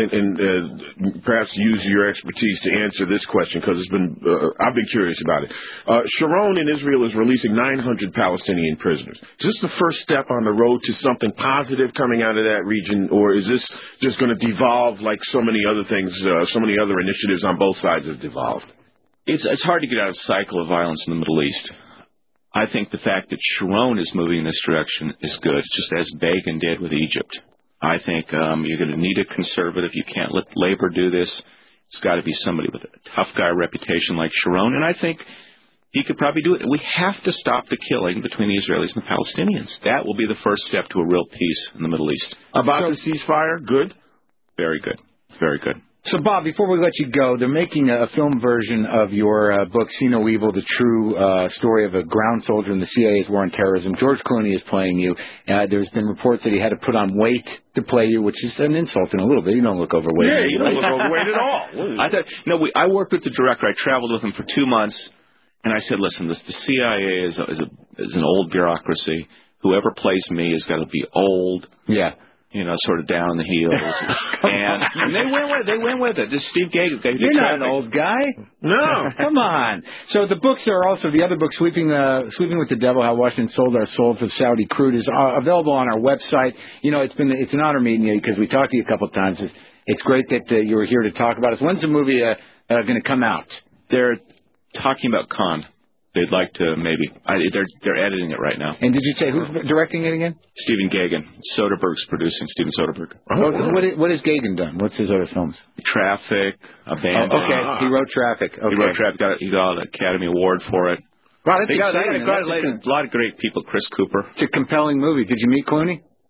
and perhaps use your expertise to answer this question, because I've been curious about it. Sharon in Israel is releasing 900 Palestinian prisoners. Is this the first step on the road to something positive coming out of that region, or is this just going to devolve like so many other things, so many other initiatives on both sides have devolved? It's hard to get out of the cycle of violence in the Middle East. I think the fact that Sharon is moving in this direction is good, just as Begin did with Egypt. I think you're going to need a conservative. You can't let labor do this. It's got to be somebody with a tough guy reputation like Sharon, and I think he could probably do it. We have to stop the killing between the Israelis and the Palestinians. That will be the first step to a real peace in the Middle East. About the ceasefire, good? Very good. Very good. So, Bob, before we let you go, they're making a film version of your book, See No Evil, the true story of a ground soldier in the CIA's war on terrorism. George Clooney is playing you. There's been reports that he had to put on weight to play you, which is an insult in a little bit. You don't look overweight. Yeah, you don't look overweight at all. I worked with the director. I traveled with him for 2 months, and I said, listen, the CIA is an old bureaucracy. Whoever plays me has got to be old. Yeah. Sort of down the heels. and they went with it. This Steve Gagan. You're not an old guy. No. Come on. So the books are also, the other book, Sleeping with the Devil, How Washington Sold Our Soul for Saudi Crude, is available on our website. It's an honor meeting you, because we talked to you a couple of times. It's great that you were here to talk about us. When's the movie going to come out? They're talking about Khan. They'd like to they're editing it right now. And did you say who's directing it again? Stephen Gagan. Soderbergh's producing. Steven Soderbergh. What has Gagan done? What's his other films? Traffic, Abandon. Okay, he wrote Traffic. Okay. He wrote Traffic. He got an Academy Award for it. Wow, that's they got a lot of great people. Chris Cooper. It's a compelling movie. Did you meet Clooney?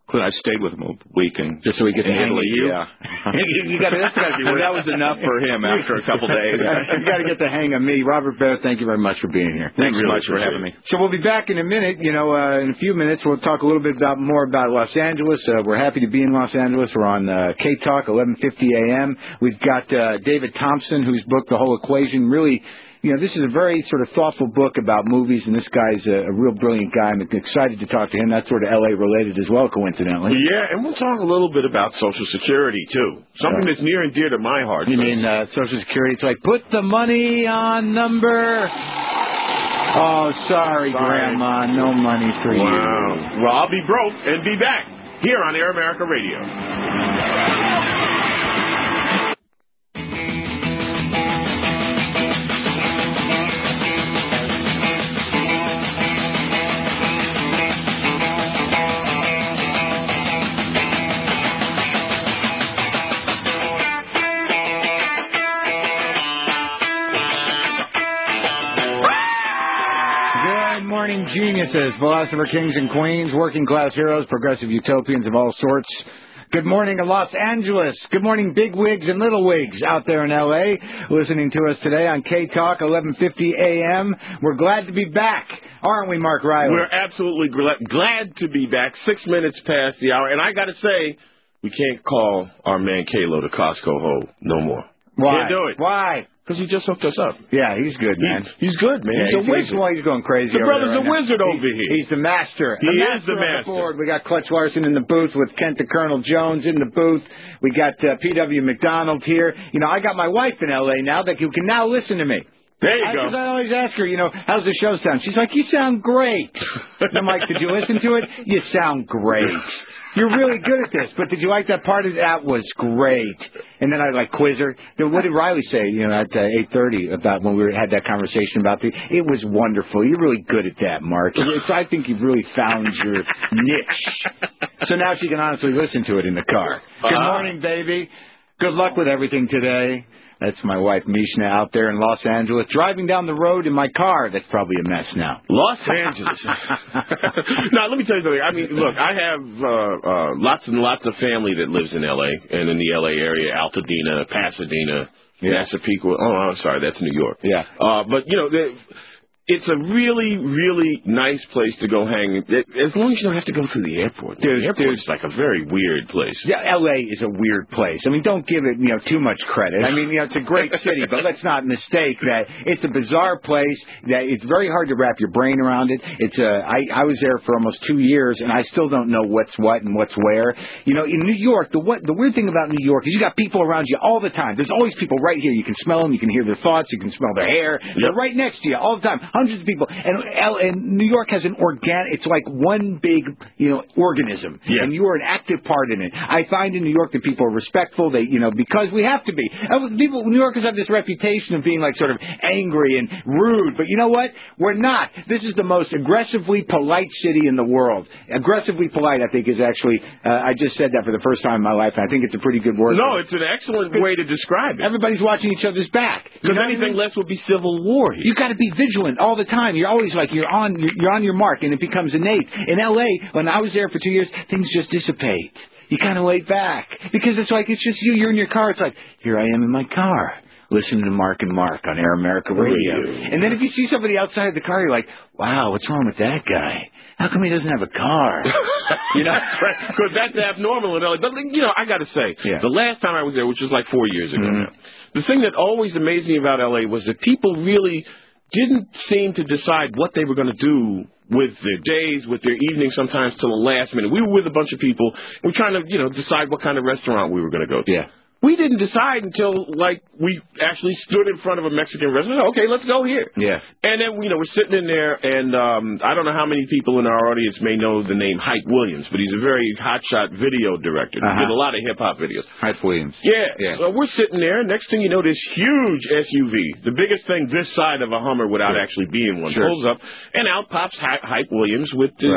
I stayed with him a week, and just so we get to hang with you. Yeah, that's gotta be that was enough for him after a couple days. You got to get the hang of me, Robert Baer. Thank you very much for being here. Thanks so much for having me. So we'll be back in a minute. In a few minutes, we'll talk a little bit more about Los Angeles. We're happy to be in Los Angeles. We're on K Talk 11:50 a.m. We've got David Thompson, whose book The Whole Equation really. This is a very sort of thoughtful book about movies, and this guy's a real brilliant guy. I'm excited to talk to him. That's sort of L.A. related as well, coincidentally. Yeah, and we'll talk a little bit about Social Security, too. Something that's near and dear to my heart. You mean Social Security? It's like, put the money on number... Oh, sorry, Grandma. No money for you. Wow. Well, I'll be broke and be back here on Air America Radio. Geniuses, philosopher kings and queens, working class heroes, progressive utopians of all sorts. Good morning, Los Angeles. Good morning, big wigs and little wigs out there in L.A. listening to us today on K Talk 11:50 a.m. We're glad to be back, aren't we, Mark Riley? We're absolutely glad to be back. 6 minutes past the hour, and I got to say, we can't call our man Kalo the Costco Ho no more. Why? Can't do it. Why? Because he just hooked us up. Yeah, he's good, man. He's good, man. Yeah, he's a wizard. He's going crazy. The brother's a wizard over here. He's the master. He is the master. We got Clutch Larson in the booth with Kent the Colonel Jones in the booth. We got P.W. McDonald here. I got my wife in L.A. now that you can now listen to me. There you go. Because I always ask her, how's the show sound? She's like, you sound great. And I'm like, did you listen to it? You sound great. You're really good at this, but did you like that part? That was great. And then I quiz her. What did Riley say? At 8:30 about when we had that conversation about it was wonderful. You're really good at that, Mark. I think you've really found your niche. So now she can honestly listen to it in the car. Good morning, baby. Good luck with everything today. That's my wife, Mishna, out there in Los Angeles, driving down the road in my car. That's probably a mess now. Los Angeles. Now, let me tell you something. I mean, look, I have lots and lots of family that lives in L.A. and in the L.A. area, Altadena, Pasadena, Massapequa. Oh, I'm sorry, that's New York. Yeah. But, it's a really, really nice place to go hang. As long as you don't have to go through the airport. The airport's like a very weird place. Yeah, L.A. is a weird place. I mean, don't give it, too much credit. I mean, it's a great city, but let's not mistake that it's a bizarre place, that it's very hard to wrap your brain around it. I was there for almost 2 years, and I still don't know what's what and what's where. In New York, the weird thing about New York is you got people around you all the time. There's always people right here. You can smell them. You can hear their thoughts. You can smell their hair. Yep. They're right next to you all the time. Hundreds of people. And New York has it's like one big, organism. Yeah. And you are an active part in it. I find in New York that people are respectful. They, because we have to be. New Yorkers have this reputation of being like sort of angry and rude. But you know what? We're not. This is the most aggressively polite city in the world. Aggressively polite, I think, is actually, I just said that for the first time in my life, and I think it's a pretty good word. No, it's an excellent way to describe it. Everybody's watching each other's back. Because anything less would be civil war here. You got to be vigilant all the time. You're always like you're on your mark, and it becomes innate. In L.A., when I was there for 2 years, things just dissipate. You kind of lay back because it's just you. You're in your car. It's like, here I am in my car, listening to Mark and Mark on Air America Radio. And then if you see somebody outside the car, you're like, wow, what's wrong with that guy? How come he doesn't have a car? Because that's abnormal in LA. But, I got to say, the last time I was there, which was like 4 years ago now, the thing that always amazed me about LA was that people really didn't seem to decide what they were going to do with their days, with their evenings, sometimes till the last minute. We were with a bunch of people. We're trying to, decide what kind of restaurant we were going to go to. Yeah. We didn't decide until, we actually stood in front of a Mexican restaurant. Okay, let's go here. Yeah. And then, we're sitting in there, and I don't know how many people in our audience may know the name Hype Williams, but he's a very hotshot video director. He did a lot of hip-hop videos. Hype Williams. Yeah. So we're sitting there. Next thing you know, this huge SUV, the biggest thing this side of a Hummer without actually being one, pulls up, and out pops Hype Williams with his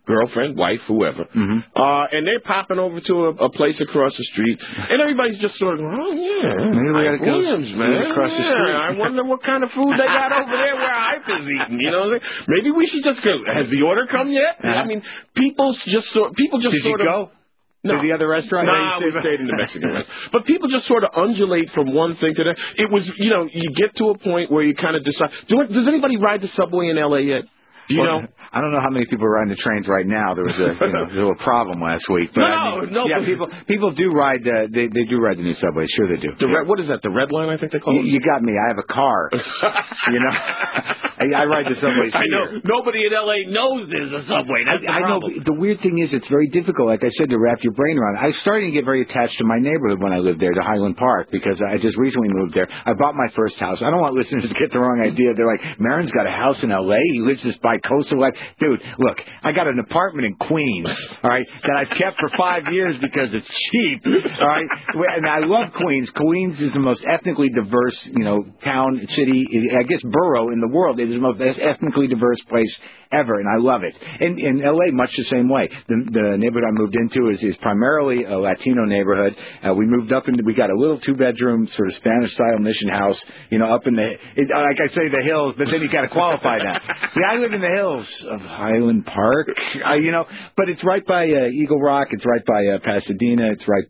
girlfriend, wife, whoever, and they're popping over to a place across the street, and everybody's just sort of, oh yeah, maybe we gotta go Williams, man, across the street. I wonder what kind of food they got over there where Hype is eating. You know, maybe we should just go. Has the order come yet? I mean, people just Did sort you of go? To the other restaurant? Nah, we stayed in the Mexican restaurant. But people just sort of undulate from one thing to the. It was, you know, you get to a point where you kind of decide. Does anybody ride the subway in L.A. yet? Do you know? I don't know how many people are riding the trains right now. There was a little problem last week. But yeah, people do ride. They do ride the new subway. Sure, they do. What is that? The Red Line, I think they call it. You got me. I have a car. You know, I ride the subway. I know nobody in L.A. knows there's a subway. That's the problem. I know. The weird thing is, it's very difficult. Like I said, to wrap your brain around. I was starting to get very attached to my neighborhood when I lived there, to Highland Park, because I just recently moved there. I bought my first house. I don't want listeners to get the wrong idea. They're like, Marin's got a house in L.A. He lives this bi-coastal life. Dude, look, I got an apartment in Queens, all right, that I've kept for 5 years because it's cheap, all right? And I love Queens. Queens is the most ethnically diverse, town, city, I guess borough in the world. It is the most ethnically diverse place ever, and I love it. And in L.A., much the same way. The neighborhood I moved into is primarily a Latino neighborhood. We moved up we got a little 2-bedroom sort of Spanish-style mission house, up in like I say, the hills, but then you got to qualify that. Yeah, I live in the hills of Highland Park, but it's right by Eagle Rock. It's right by Pasadena. It's right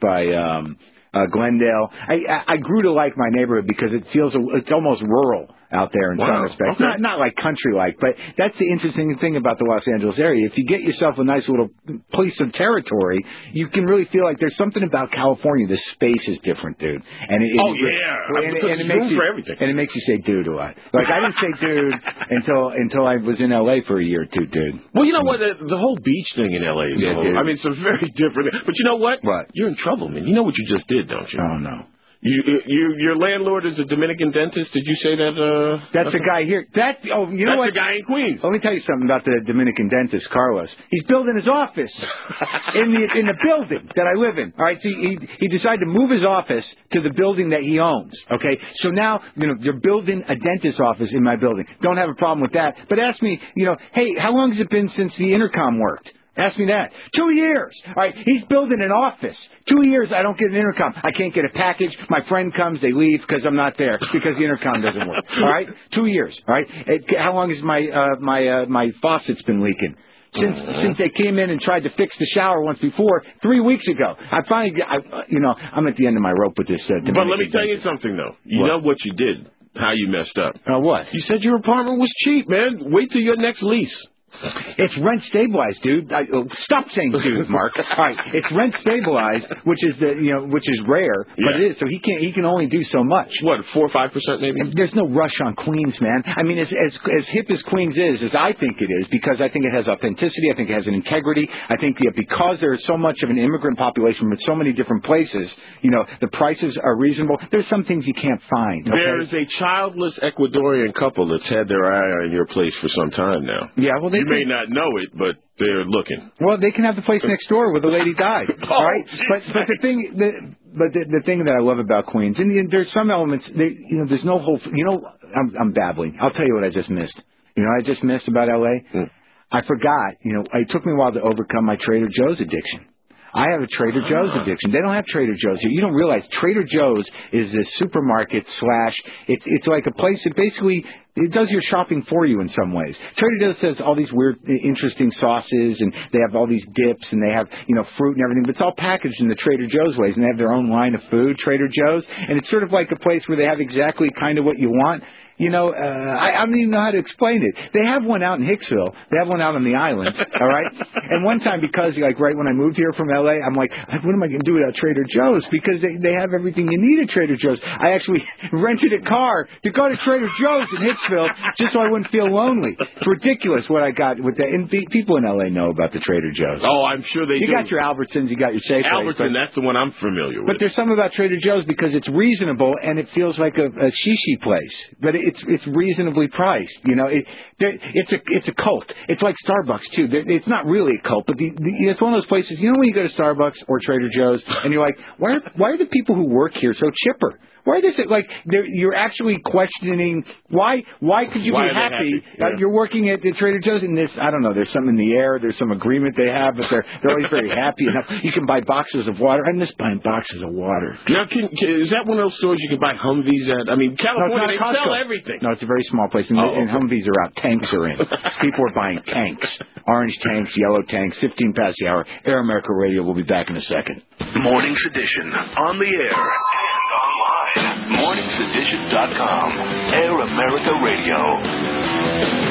by Glendale. I grew to like my neighborhood because it's almost rural out there in some respects. Okay. Not like country-like, but that's the interesting thing about the Los Angeles area. If you get yourself a nice little piece of territory, you can really feel like there's something about California. The space is different, dude. And it makes you, for everything. And it makes you say dude a lot. Like, I didn't say dude until I was in L.A. for a year or two, dude. Well, you know what? The whole beach thing in L.A. is dude. I mean, it's a very different. But you know what? What? You're in trouble, man. You know what you just did, don't you? Oh, no. Your landlord is a Dominican dentist. Did you say that? That's the guy here. That's the guy in Queens. Let me tell you something about the Dominican dentist, Carlos. He's building his office in the building that I live in. All right, so he decided to move his office to the building that he owns. Okay, so now they're building a dentist office in my building. Don't have a problem with that. But ask me, hey, how long has it been since the intercom worked? Ask me that. 2 years. All right. He's building an office. 2 years, I don't get an intercom. I can't get a package. My friend comes, they leave because I'm not there because the intercom doesn't work. All right. 2 years. All right. How long has my faucet's been leaking? Since they came in and tried to fix the shower once before, 3 weeks ago. I finally, I'm at the end of my rope with this. But let me tell you something, though. You know what you did, how you messed up. What? You said your apartment was cheap, man. Wait till your next lease. It's rent stabilized, dude. Stop saying dude, Mark. All right, it's rent stabilized, which is rare, but it is. So he can only do so much. What, 4 or 5% maybe? There's no rush on Queens, man. I mean, as hip as Queens is, as I think it is, because I think it has authenticity. I think it has an integrity. I think because there is so much of an immigrant population with so many different places, the prices are reasonable. There's some things you can't find. Okay? There's a childless Ecuadorian couple that's had their eye on your place for some time now. Yeah, well, you may not know it, but they're looking. Well, they can have the place next door where the lady died. All right, but the thing that I love about Queens, and there's some elements. There's no whole. I'm babbling. I'll tell you what I just missed. I just missed about L.A. I forgot. It took me a while to overcome my Trader Joe's addiction. I have a Trader Joe's addiction. They don't have Trader Joe's here. You don't realize Trader Joe's is a supermarket / it's like a place that basically it does your shopping for you in some ways. Trader Joe's has all these weird, interesting sauces, and they have all these dips, and they have fruit and everything. But it's all packaged in the Trader Joe's ways, and they have their own line of food, Trader Joe's, and it's sort of like a place where they have exactly kind of what you want. I don't even know how to explain it. They have one out in Hicksville. They have one out on the island, all right? And one time, because, right when I moved here from L.A., I'm like, what am I going to do without Trader Joe's? Because they have everything you need at Trader Joe's. I actually rented a car to go to Trader Joe's in Hicksville just so I wouldn't feel lonely. It's ridiculous what I got with that. And people in L.A. know about the Trader Joe's. Oh, I'm sure they do. You got your Albertsons, you got your Safeways. Albertson, that's the one I'm familiar with. But there's something about Trader Joe's because it's reasonable and it feels like a shishi place. But it's reasonably priced. It's a cult. It's like Starbucks too. It's not really a cult, but it's one of those places. When you go to Starbucks or Trader Joe's and you're like, why are the people who work here so chipper? Why does it, like, you're actually questioning, why could you Why be are they happy? happy? You're working at the Trader Joe's, and I don't know, there's something in the air, there's some agreement they have, but they're always very happy enough. You can buy boxes of water. I miss buying boxes of water. Now, is that one of those stores you can buy Humvees at? I mean, California, they sell everything. No, it's a very small place, and Humvees are out. Tanks are in. People are buying tanks. Orange tanks, yellow tanks, 15 past the hour. Air America Radio will be back in a second. Morning Sedition, on the air and online. MorningSedition.com. Air America Radio.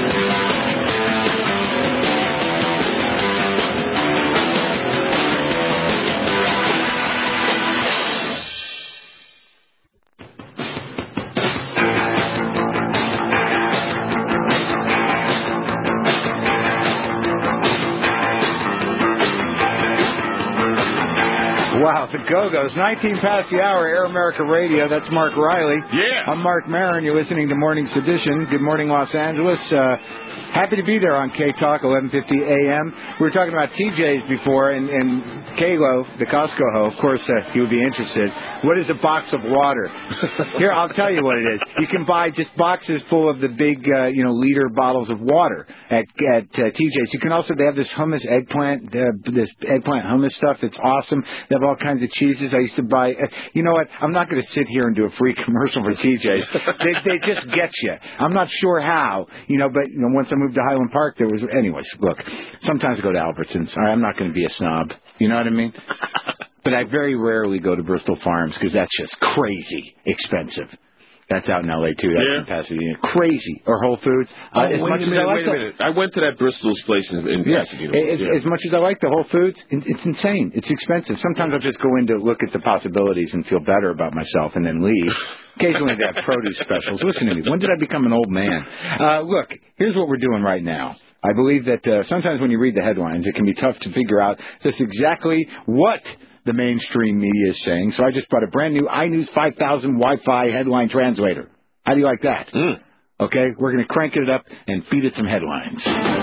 Wow, the Go-Go's. 19 past the hour, Air America Radio. That's Mark Riley. Yeah. I'm Mark Maron. You're listening to Morning Sedition. Good morning, Los Angeles. Happy to be there on K-Talk, 11:50 a.m. We were talking about TJ's before, and Kalo, the Costco ho, of course, he would be interested. What is a box of water? Here, I'll tell you what it is. You can buy just boxes full of the big, liter bottles of water at TJ's. You can also, they have this hummus eggplant, this eggplant hummus stuff. It's awesome. They have all kinds of cheeses. I used to buy, you know what? I'm not going to sit here and do a free commercial for TJ's. They just get you. I'm not sure how, but once I moved to Highland Park, there was, anyways, look, sometimes I go to Albertsons. I'm not going to be a snob. You know what I mean? But I very rarely go to Bristol Farms because that's just crazy expensive. That's out in L.A., too. That's in Pasadena. Crazy. Or Whole Foods. Wait a minute. I went to that Bristol's place in Pasadena. As much as I like the Whole Foods, it's insane. It's expensive. Sometimes I'll just go in to look at the possibilities and feel better about myself and then leave. Occasionally they have produce specials. Listen to me. When did I become an old man? Look, here's what we're doing right now. I believe that sometimes when you read the headlines, it can be tough to figure out just exactly what the mainstream media is saying. So I just bought a brand new iNews 5000 Wi-Fi headline translator. How do you like that? Okay, we're going to crank it up and feed it some headlines.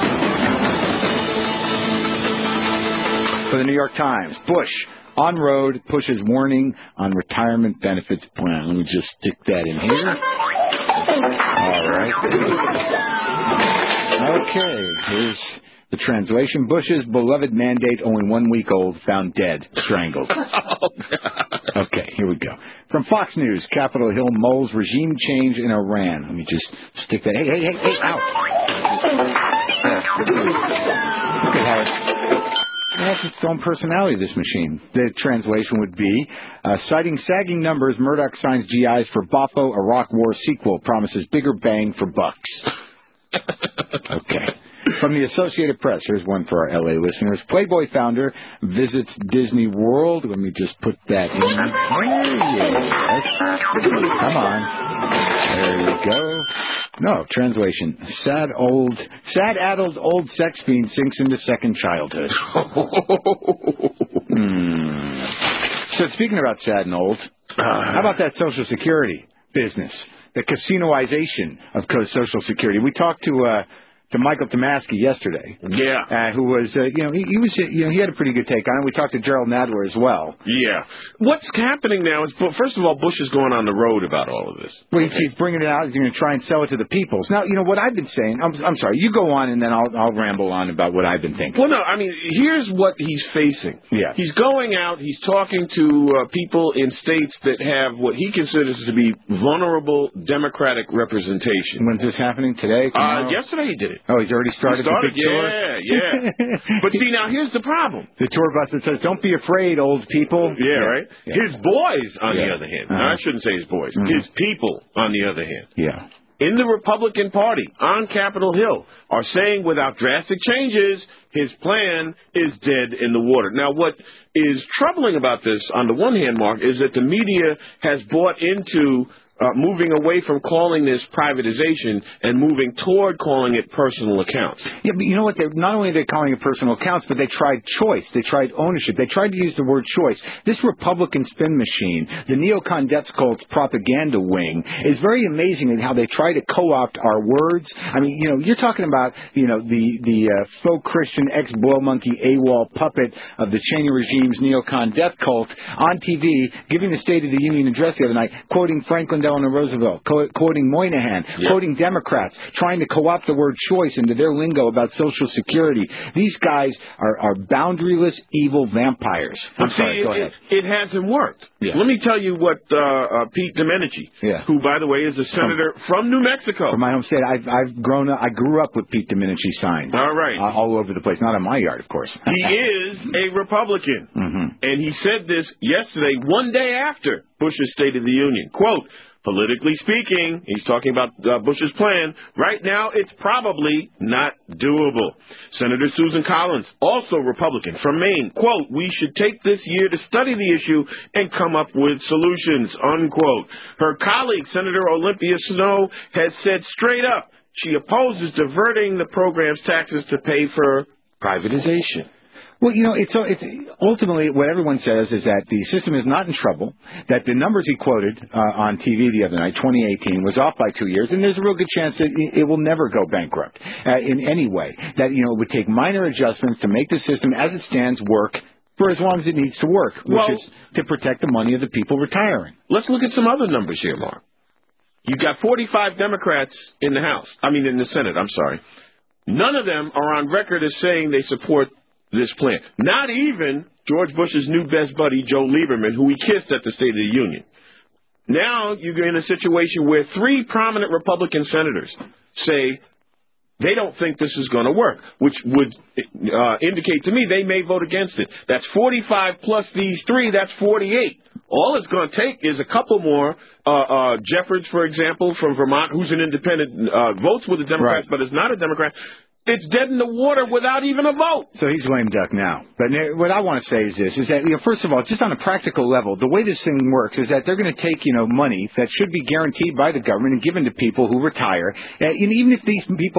For the New York Times, Bush on road pushes warning on retirement benefits plan. Let me just stick that in here. All right. Okay, here's the translation. Bush's beloved mandate, only 1 week old, found dead, strangled. Okay, here we go. From Fox News, Capitol Hill mulls regime change in Iran. Let me just stick that. Hey, ow. Look at how it has its own personality, this machine. The translation would be, citing sagging numbers, Murdoch signs GIs for Bafo Iraq War sequel, promises bigger bang for bucks. Okay. From the Associated Press, here's one for our L.A. listeners. Playboy founder visits Disney World. Let me just put that in. Yes. Come on. There you go. No, translation. Sad addled old sex fiend sinks into second childhood. So speaking about sad and old, how about that Social Security business? The casinoization of Social Security. We talked to Michael Tomasky yesterday. Yeah. Who was, he had a pretty good take on it. We talked to Gerald Nadler as well. Yeah. What's happening now is, first of all, Bush is going on the road about all of this. Well, he's bringing it out. He's going to try and sell it to the peoples. Now, what I've been saying, I'm sorry, you go on and then I'll ramble on about what I've been thinking. Well, no, I mean, here's what he's facing. Yeah. He's going out, he's talking to people in states that have what he considers to be vulnerable Democratic representation. When's this happening? Today? Yesterday he did it. Oh, he's already started the big tour? Yeah. But see, now here's the problem. The tour bus that says, don't be afraid, old people. Yeah, right? Yeah. His boys, on the other hand. Uh-huh. I shouldn't say his boys. His people, on the other hand. Yeah. In the Republican Party, on Capitol Hill, are saying without drastic changes, his plan is dead in the water. Now, what is troubling about this, on the one hand, Mark, is that the media has bought into moving away from calling this privatization and moving toward calling it personal accounts. Yeah, but you know what? Not only are they calling it personal accounts, but they tried choice. They tried ownership. They tried to use the word choice. This Republican spin machine, the neocon death cult's propaganda wing, is very amazing in how they try to co-opt our words. I mean, you're talking about, the faux Christian ex-blow monkey AWOL puppet of the Cheney regime's neocon death cult on TV, giving the State of the Union address the other night, quoting Franklin Delano Roosevelt, quoting Moynihan, quoting Democrats, trying to co-opt the word choice into their lingo about Social Security. These guys are boundaryless, evil vampires. I'm sorry, go ahead. It hasn't worked. Yeah. Let me tell you what Pete Domenici, who, by the way, is a senator from New Mexico. From my home state. I've grown up. I grew up with Pete Domenici signs. All right. All over the place. Not in my yard, of course. He is a Republican. And he said this yesterday, one day after Bush's State of the Union. Quote, politically speaking, he's talking about Bush's plan, right now it's probably not doable. Senator Susan Collins, also Republican from Maine, quote, we should take this year to study the issue and come up with solutions, unquote. Her colleague, Senator Olympia Snowe, has said straight up she opposes diverting the program's taxes to pay for privatization. Well, it's ultimately what everyone says is that the system is not in trouble, that the numbers he quoted on TV the other night, 2018, was off by 2 years, and there's a real good chance that it will never go bankrupt in any way, that, it would take minor adjustments to make the system as it stands work for as long as it needs to work, which is to protect the money of the people retiring. Let's look at some other numbers here, Mark. You've got 45 Democrats in the Senate, I'm sorry. None of them are on record as saying they support this plan. Not even George Bush's new best buddy, Joe Lieberman, who he kissed at the State of the Union. Now you're in a situation where 3 prominent Republican senators say they don't think this is going to work, which would indicate to me they may vote against it. That's 45 plus these 3, that's 48. All it's going to take is a couple more. Jeffords, for example, from Vermont, who's an independent, votes with the Democrats, but is not a Democrat. It's dead in the water without even a vote. So he's lame duck now. But what I want to say is this, is that, first of all, just on a practical level, the way this thing works is that they're going to take, money that should be guaranteed by the government and given to people who retire. And even if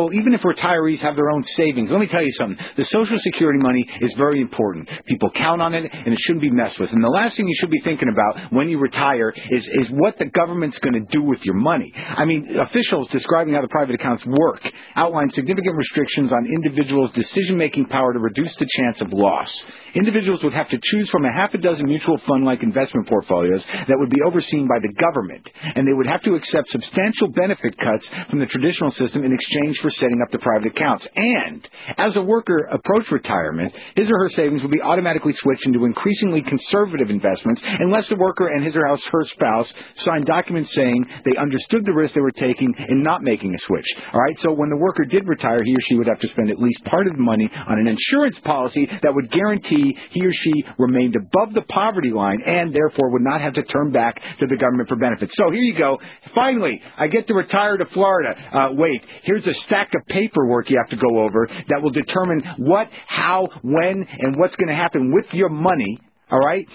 retirees have their own savings, let me tell you something. The Social Security money is very important. People count on it, and it shouldn't be messed with. And the last thing you should be thinking about when you retire is what the government's going to do with your money. I mean, officials describing how the private accounts work outline significant restrictions on individuals' decision-making power to reduce the chance of loss. Individuals would have to choose from a half a dozen mutual fund-like investment portfolios that would be overseen by the government, and they would have to accept substantial benefit cuts from the traditional system in exchange for setting up the private accounts. And as a worker approached retirement, his or her savings would be automatically switched into increasingly conservative investments unless the worker and his or her spouse signed documents saying they understood the risk they were taking in not making a switch. All right, so when the worker did retire, he or she would have to spend at least part of the money on an insurance policy that would guarantee he or she remained above the poverty line and therefore would not have to turn back to the government for benefits. So here you go. Finally, I get to retire to Florida. Wait, here's a stack of paperwork you have to go over that will determine what, how, when, and what's going to happen with your money. All right,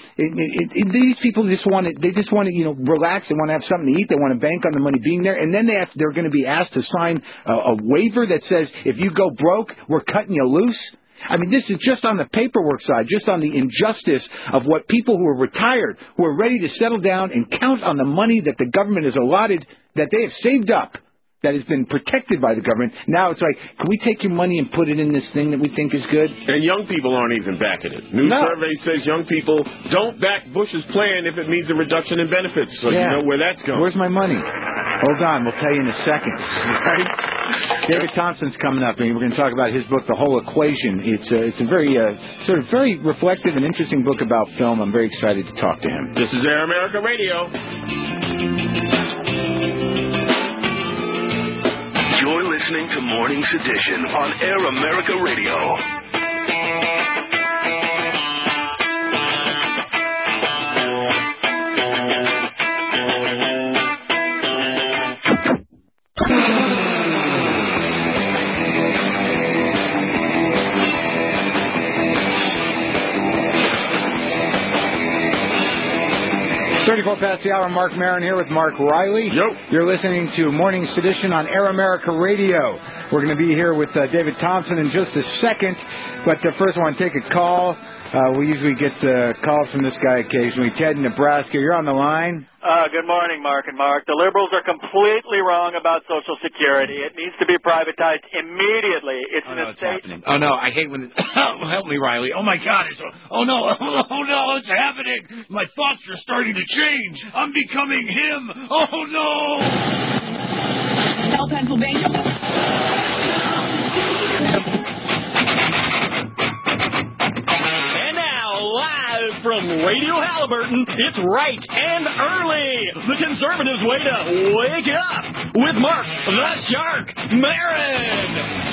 these people just want to, relax. They want to have something to eat. They want to bank on the money being there, and then they're going to be asked to sign a waiver that says if you go broke, we're cutting you loose. I mean, this is just on the paperwork side, just on the injustice of what people who are retired, who are ready to settle down and count on the money that the government has allotted, that they have saved up, that has been protected by the government. Now it's like, can we take your money and put it in this thing that we think is good? And young people aren't even backing it. New survey says young people don't back Bush's plan if it means a reduction in benefits. So you know where that's going. Where's my money? Hold on, we'll tell you in a second. Right? David Thompson's coming up, and we're going to talk about his book, The Whole Equation. It's a very very reflective and interesting book about film. I'm very excited to talk to him. This is Air America Radio. You're listening to Morning's Edition on Air America Radio. 34 past the hour. Mark Maron here with Mark Riley. Yep. You're listening to Morning Sedition on Air America Radio. We're going to be here with David Thompson in just a second. But first I want to take a call. We usually get calls from this guy occasionally. Ted in Nebraska. You're on the line. Good morning, Mark and Mark. The liberals are completely wrong about Social Security. It needs to be privatized immediately. It's an estate. Oh, no, I hate when... help me, Riley. Oh, my God. Oh, no, it's happening. My thoughts are starting to change. I'm becoming him. Oh, no. South Pennsylvania. Live from Radio Halliburton, it's Right and Early, the conservatives' way to wake up, with Mark the Shark Maron.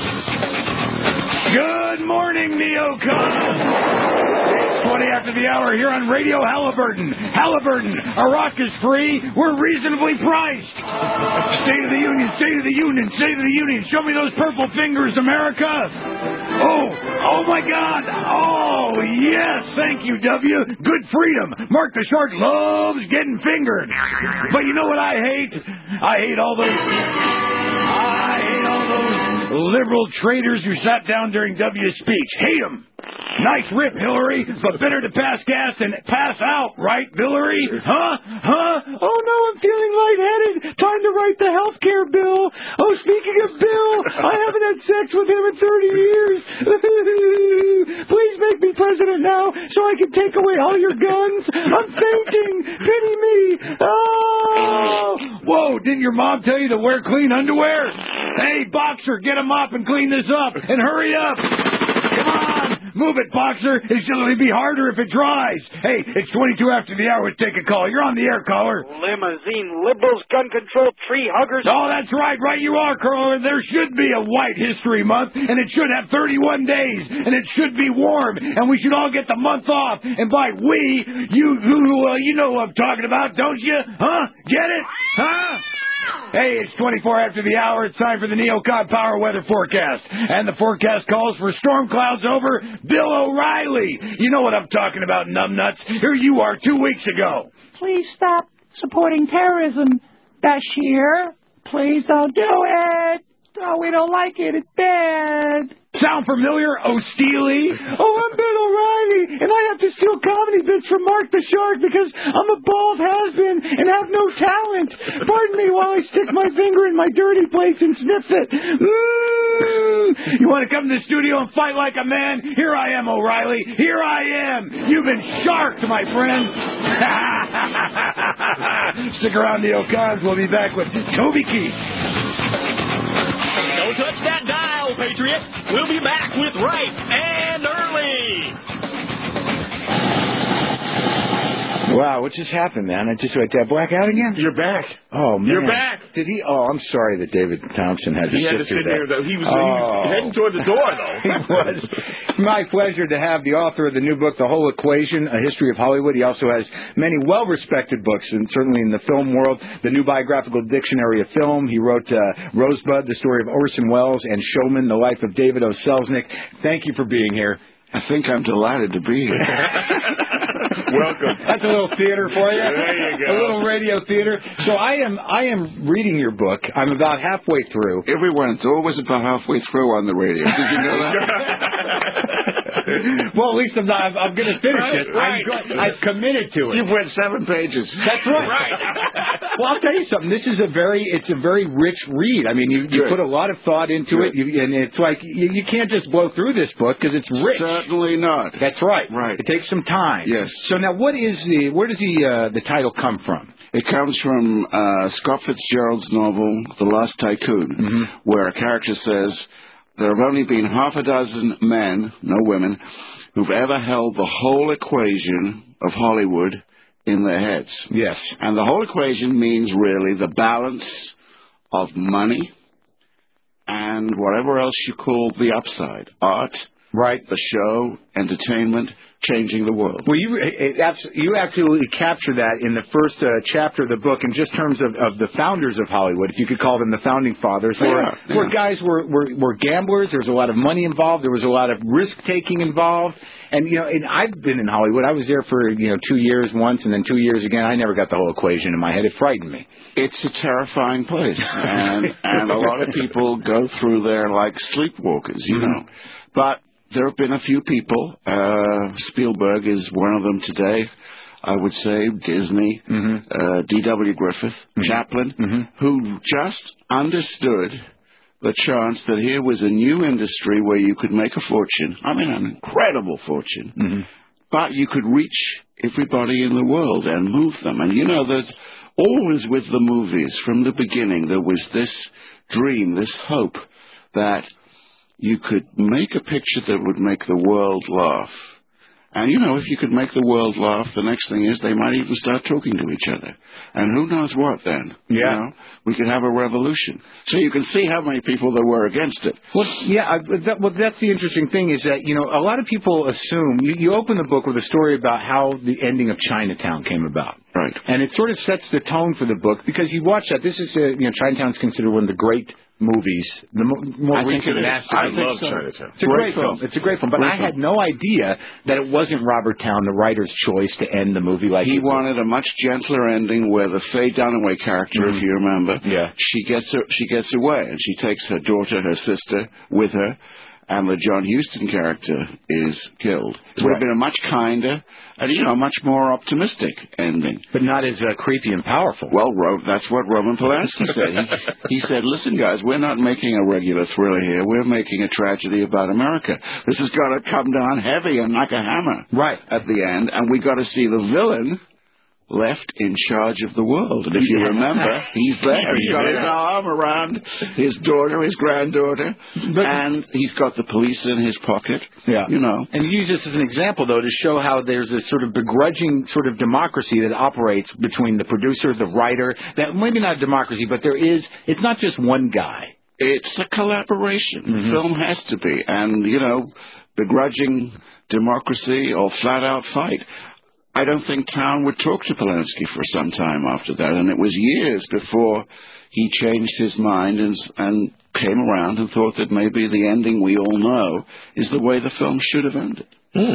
Good morning, neocons. 20 after the hour here on Radio Halliburton. Halliburton, Iraq is free. We're reasonably priced. State of the Union, State of the Union, State of the Union. Show me those purple fingers, America. Oh my God. Oh, yes. Thank you, W. Good freedom. Mark the Shark loves getting fingered. But you know what I hate? I hate all those liberal traitors who sat down during W's speech. Hate them. Nice rip, Hillary, but better to pass gas than pass out, right, Hillary? Huh? Oh, no, I'm feeling lightheaded. Time to write the health care bill. Oh, speaking of Bill, I haven't had sex with him in 30 years. Please make me president now so I can take away all your guns. I'm fainting. Pity me. Oh! Whoa, didn't your mom tell you to wear clean underwear? Hey, Boxer, get a mop and clean this up, and hurry up. Come on. Move it, Boxer. It's going to be harder if it dries. Hey, it's 22 after the hour. Take a call. You're on the air, caller. Limousine liberals, gun control, tree huggers. Oh, that's right. Right you are, caller. There should be a White History Month, and it should have 31 days, and it should be warm, and we should all get the month off. And by we, you know what I'm talking about, don't you? Huh? Get it? Huh? Hey, it's 24 after the hour. It's time for the Neocon Power Weather Forecast. And the forecast calls for storm clouds over Bill O'Reilly. You know what I'm talking about, numbnuts. Here you are 2 weeks ago. Please stop supporting terrorism, Bashir. Please don't do it. Oh, we don't like it. It's bad. Sound familiar, O'Steely? Oh, I'm Bill O'Reilly, and I have to steal comedy bits from Mark the Shark because I'm a bald has-been and have no talent. Pardon me while I stick my finger in my dirty place and sniff it. You want to come to the studio and fight like a man? Here I am, O'Reilly. Here I am. You've been sharked, my friend. Stick around, Neocons. We'll be back with Toby Keith. Don't touch that dial, Patriot. We'll be back with Right and Early. Wow, what just happened, man? Did I black out again? You're back. Oh, man. You're back. Did he? Oh, I'm sorry that David Thompson had to sit through that. There. He was heading toward the door, though. He was. It's my pleasure to have the author of the new book, The Whole Equation, A History of Hollywood. He also has many well-respected books, and certainly in the film world, the New Biographical Dictionary of Film. He wrote Rosebud, the story of Orson Welles, and Showman, the life of David O. Selznick. Thank you for being here. I think I'm delighted to be here. Welcome. That's a little theater for you. There you go. A little radio theater. So I am reading your book. I'm about halfway through. Everyone's always about halfway through on the radio. Did you know that? Well, at least I'm going to finish it. Right. I've committed to it. You've read 7 pages. That's right. Well, I'll tell you something. This is a very rich read. I mean, you put a lot of thought into it, and it's like you can't just blow through this book because it's rich. Certainly not. That's right. Right. It takes some time. Yes. So now, where does the title come from? It comes from Scott Fitzgerald's novel, The Last Tycoon, where a character says, there have only been half a dozen men, no women, who've ever held the whole equation of Hollywood in their heads. Yes. And the whole equation means really the balance of money and whatever else you call the upside, art, Right. The show, entertainment, changing the world. Well, you absolutely capture that in the first chapter of the book, in just terms of the founders of Hollywood, if you could call them the founding fathers, where guys were gamblers. There was a lot of money involved. There was a lot of risk taking involved. And and I've been in Hollywood. I was there for 2 years once, and then 2 years again. I never got the whole equation in my head. It frightened me. It's a terrifying place, and a lot of people go through there like sleepwalkers, But there have been a few people. Spielberg is one of them today. I would say Disney, D.W. Griffith, Chaplin, who just understood the chance that here was a new industry where you could make a fortune. I mean, an incredible fortune. But you could reach everybody in the world and move them. And, there's always with the movies, from the beginning, there was this dream, this hope that you could make a picture that would make the world laugh. And, if you could make the world laugh, the next thing is they might even start talking to each other. And who knows what then? Yeah. We could have a revolution. So you can see how many people there were against it. Well, yeah, that's the interesting thing is that, a lot of people assume, you open the book with a story about how the ending of Chinatown came about. Right. And it sort of sets the tone for the book, because you watch that. This is, Chinatown's considered one of the great movies, the more recent masterpiece. I love Chinatown. It's a great film. It's a great film. But I had no idea that it wasn't Robert Towne, the writer's choice, to end the movie like he wanted a much gentler ending where the Faye Dunaway character, if you remember, she gets away and she takes her daughter, her sister, with her, and the John Huston character is killed. It would have been a much kinder and, a much more optimistic ending. But not as creepy and powerful. Well, that's what Roman Polanski said. He said, listen, guys, we're not making a regular thriller here. We're making a tragedy about America. This has got to come down heavy and like a hammer at the end, and we got to see the villain left in charge of the world. And if you remember, he's there. He's got his arm around his daughter, his granddaughter, and he's got the police in his pocket. Yeah. And you use this as an example, though, to show how there's a sort of begrudging sort of democracy that operates between the producer, the writer. That maybe not a democracy, but it's not just one guy. It's a collaboration. Film has to be. And, begrudging democracy or flat-out fight. I don't think Towne would talk to Polanski for some time after that, and it was years before he changed his mind and came around and thought that maybe the ending we all know is the way the film should have ended.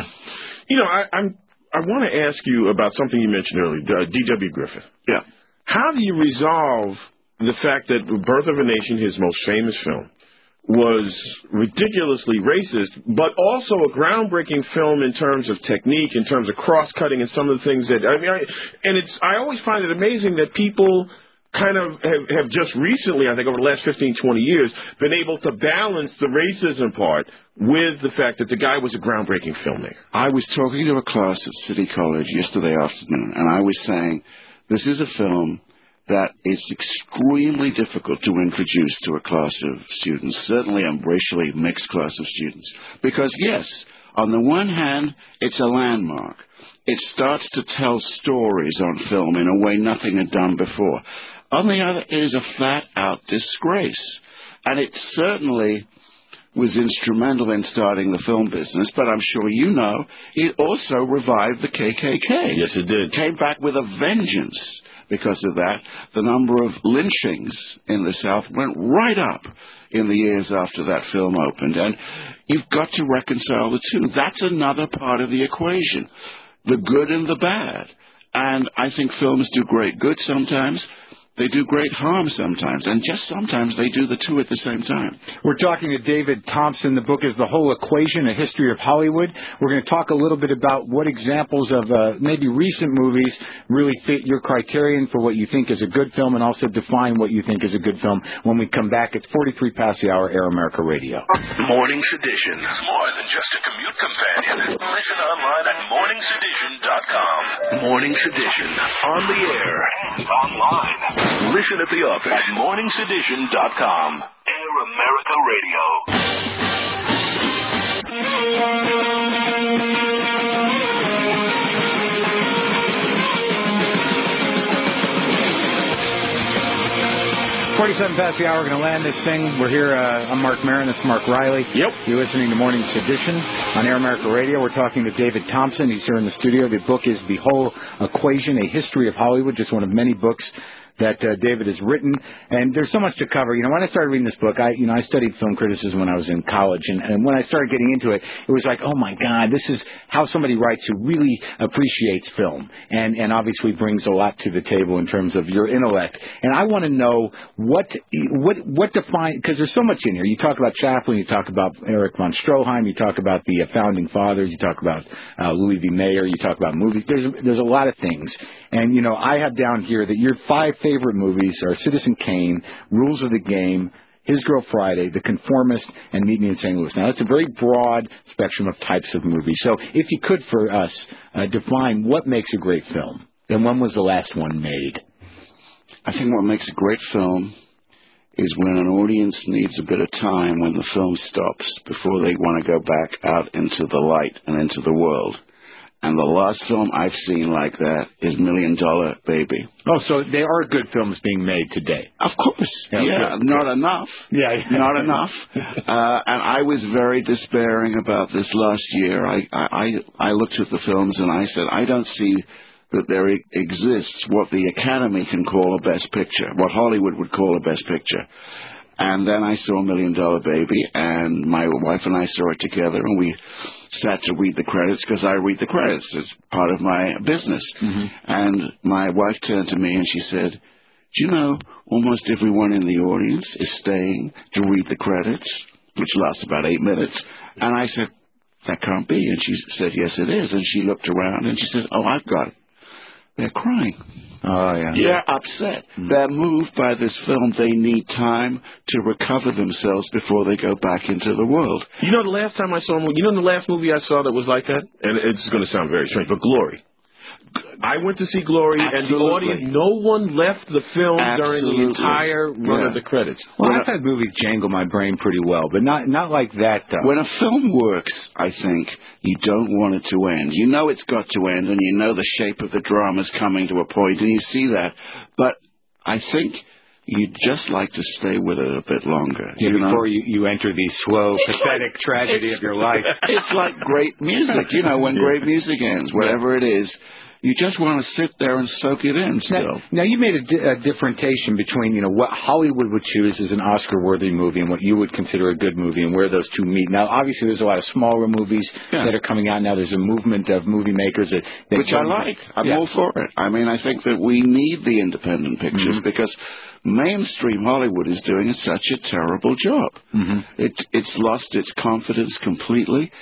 I want to ask you about something you mentioned earlier, D.W. Griffith. Yeah. How do you resolve the fact that Birth of a Nation, his most famous film, was ridiculously racist, but also a groundbreaking film in terms of technique, in terms of cross-cutting and some of the things that, I always find it amazing that people kind of have just recently, I think over the last 15, 20 years, been able to balance the racism part with the fact that the guy was a groundbreaking filmmaker. I was talking to a class at City College yesterday afternoon, and I was saying, this is a film that is extremely difficult to introduce to a class of students, certainly a racially mixed class of students. Because, yes, on the one hand, it's a landmark. It starts to tell stories on film in a way nothing had done before. On the other, it is a flat-out disgrace. And it certainly was instrumental in starting the film business, but I'm sure you know, it also revived the KKK. Yes, it did. Came back with a vengeance. Because of that, the number of lynchings in the South went right up in the years after that film opened. And you've got to reconcile the two. That's another part of the equation, the good and the bad. And I think films do great good sometimes. They do great harm sometimes, and just sometimes they do the two at the same time. We're talking to David Thompson. The book is The Whole Equation, A History of Hollywood. We're going to talk a little bit about what examples of maybe recent movies really fit your criterion for what you think is a good film, and also define what you think is a good film. When we come back, it's 43 past the hour, Air America Radio. Morning's Edition. More than just a commute companion. Listen online at morningsedition.com. Morning's Edition. On the air. Online. Listen at the office at morningsedition.com. Air America 7 past the hour. We're going to land this thing. We're here. I'm Mark Maron. That's Mark Riley. Yep. You're listening to Morning Sedition on Air America Radio. We're talking to David Thompson. He's here in the studio. The book is The Whole Equation, A History of Hollywood, just one of many books that David has written, and there's so much to cover. You know, when I started reading this book, I studied film criticism when I was in college, and when I started getting into it, it was like, oh my God, this is how somebody writes who really appreciates film, and obviously brings a lot to the table in terms of your intellect. And I want to know what define, because there's so much in here. You talk about Chaplin, you talk about Erich von Stroheim, you talk about the founding fathers, you talk about Louis V. Mayer, you talk about movies. There's a lot of things. And, you know, I have down here that your 5 favorite movies are Citizen Kane, Rules of the Game, His Girl Friday, The Conformist, and Meet Me in St. Louis. Now, that's a very broad spectrum of types of movies. So if you could, for us, define what makes a great film, and when was the last one made? I think what makes a great film is when an audience needs a bit of time when the film stops before they want to go back out into the light and into the world. And the last film I've seen like that is $1 Million Baby. Oh, so there are good films being made today. Of course. Yeah, not enough. Yeah. Not enough. And I was very despairing about this last year. I looked at the films and I said, I don't see that there exists what the Academy can call a Best Picture, what Hollywood would call a Best Picture. And then I saw $1 Million Baby, and my wife and I saw it together, and we sat to read the credits, because I read the credits. It's part of my business. Mm-hmm. And my wife turned to me and she said, do you know, almost everyone in the audience is staying to read the credits, which lasts about 8 minutes. And I said, that can't be. And she said, yes, it is. And she looked around and she said, oh, I've got it. They're crying. Oh, yeah. They're upset. Mm. They're moved by this film. They need time to recover themselves before they go back into the world. You know, the last time I saw a movie, the last movie I saw that was like that? And it's going to sound very strange, but Glory. I went to see Glory, and the audience, no one left the film during the entire run of the credits. Well, I've had movies jangle my brain pretty well, but not like that, though. When a film works, I think, you don't want it to end. You know it's got to end, and you know the shape of the drama's coming to a point, and you see that. But I think you'd just like to stay with it a bit longer. Yeah, before you enter the slow, pathetic tragedy of your life. It's like great music. You know, when great music ends, whatever it is, you just want to sit there and soak it in still. Now you made a differentiation between, what Hollywood would choose as an Oscar-worthy movie and what you would consider a good movie, and where those two meet. Now, obviously, there's a lot of smaller movies that are coming out now. There's a movement of movie makers that which I like. I'm all for it. I mean, I think that we need the independent pictures because mainstream Hollywood is doing such a terrible job. Mm-hmm. It's lost its confidence completely.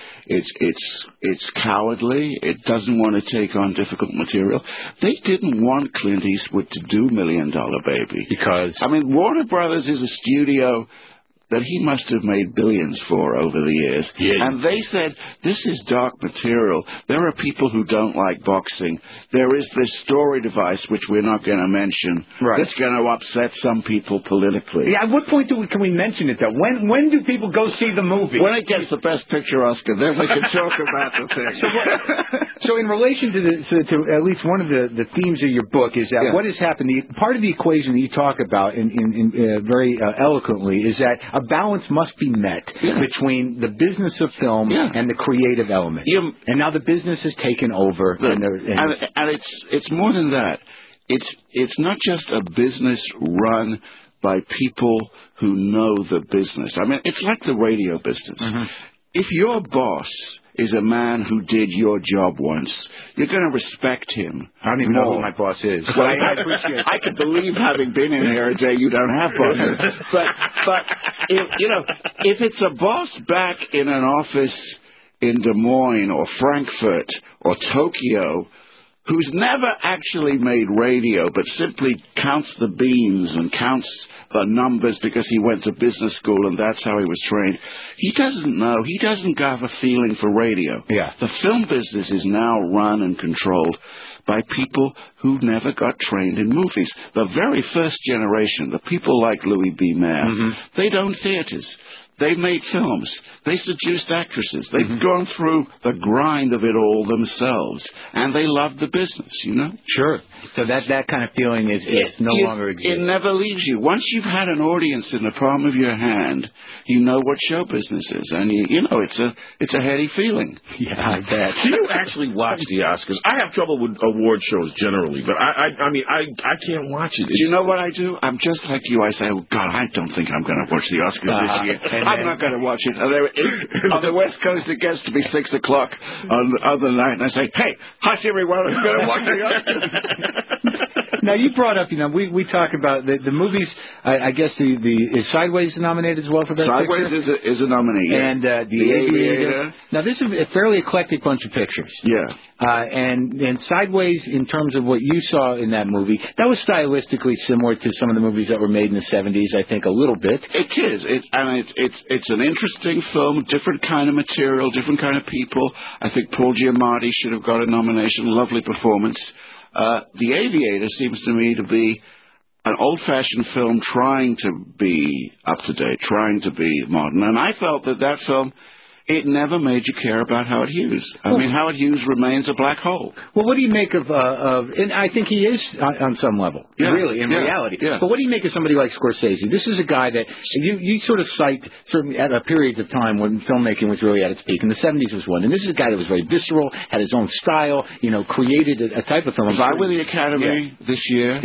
It's cowardly. It doesn't want to take on difficult material. They didn't want Clint Eastwood to do $1 Million Baby because Warner Brothers is a studio that he must have made billions for over the years. Yeah. And they said, this is dark material. There are people who don't like boxing. There is this story device, which we're not going to mention, that's going to upset some people politically. Yeah, at what point can we mention it, though? When do people go see the movie? When it gets the Best Picture Oscar, then we can talk about the thing. So in relation to at least one of the themes of your book is that what has happened, part of the equation that you talk about in very eloquently is that a balance must be met between the business of film and the creative element. And now the business has taken over. And it's more than that. It's not just a business run by people who know the business. I mean, it's like the radio business. Mm-hmm. If your boss is a man who did your job once, you're going to respect him. I don't even know who my boss is. Well, I appreciate it. I can believe, having been in here a day, you don't have bosses. But if it's a boss back in an office in Des Moines or Frankfurt or Tokyo who's never actually made radio but simply counts the beans and counts the numbers because he went to business school and that's how he was trained, he doesn't know. He doesn't have a feeling for radio. Yeah. The film business is now run and controlled by people who never got trained in movies. The very first generation, the people like Louis B. Mayer, they don't theaters. They've made films. They seduced actresses. They've gone through the grind of it all themselves, and they love the business, you know? Sure. So that kind of feeling is no longer exists. It never leaves you. Once you've had an audience in the palm of your hand, you know what show business is, and you know it's a heady feeling. Yeah, I bet. Do you actually watch the Oscars? I have trouble with award shows generally, but I can't watch it. Do you know what I do? I'm just like you. I say, oh God, I don't think I'm going to watch the Oscars this year. I'm not going to watch it. On the West Coast, it gets to be 6 o'clock on the other night, and I say, hey, hush everyone, I'm going to watch the Oscars. Now, you brought up, we talk about the movies. I guess is Sideways nominated as well for Best Sideways Picture? is a nominee, yeah. And The Aviator. Now, this is a fairly eclectic bunch of pictures. Yeah. And Sideways, in terms of what you saw in that movie, that was stylistically similar to some of the movies that were made in the 70s, I think, a little bit. It is. It's an interesting film, different kind of material, different kind of people. I think Paul Giamatti should have got a nomination. Lovely performance. The Aviator seems to me to be an old-fashioned film trying to be up-to-date, trying to be modern. And I felt that film, it never made you care about Howard Hughes. I mean, Howard Hughes remains a black hole. Well, what do you make of and I think he is on some level, really, in reality. Yeah. But what do you make of somebody like Scorsese? This is a guy that you sort of cite certainly at a period of time when filmmaking was really at its peak, and the 70s was one. And this is a guy that was very visceral, had his own style, created a type of film. If I were the Academy this year,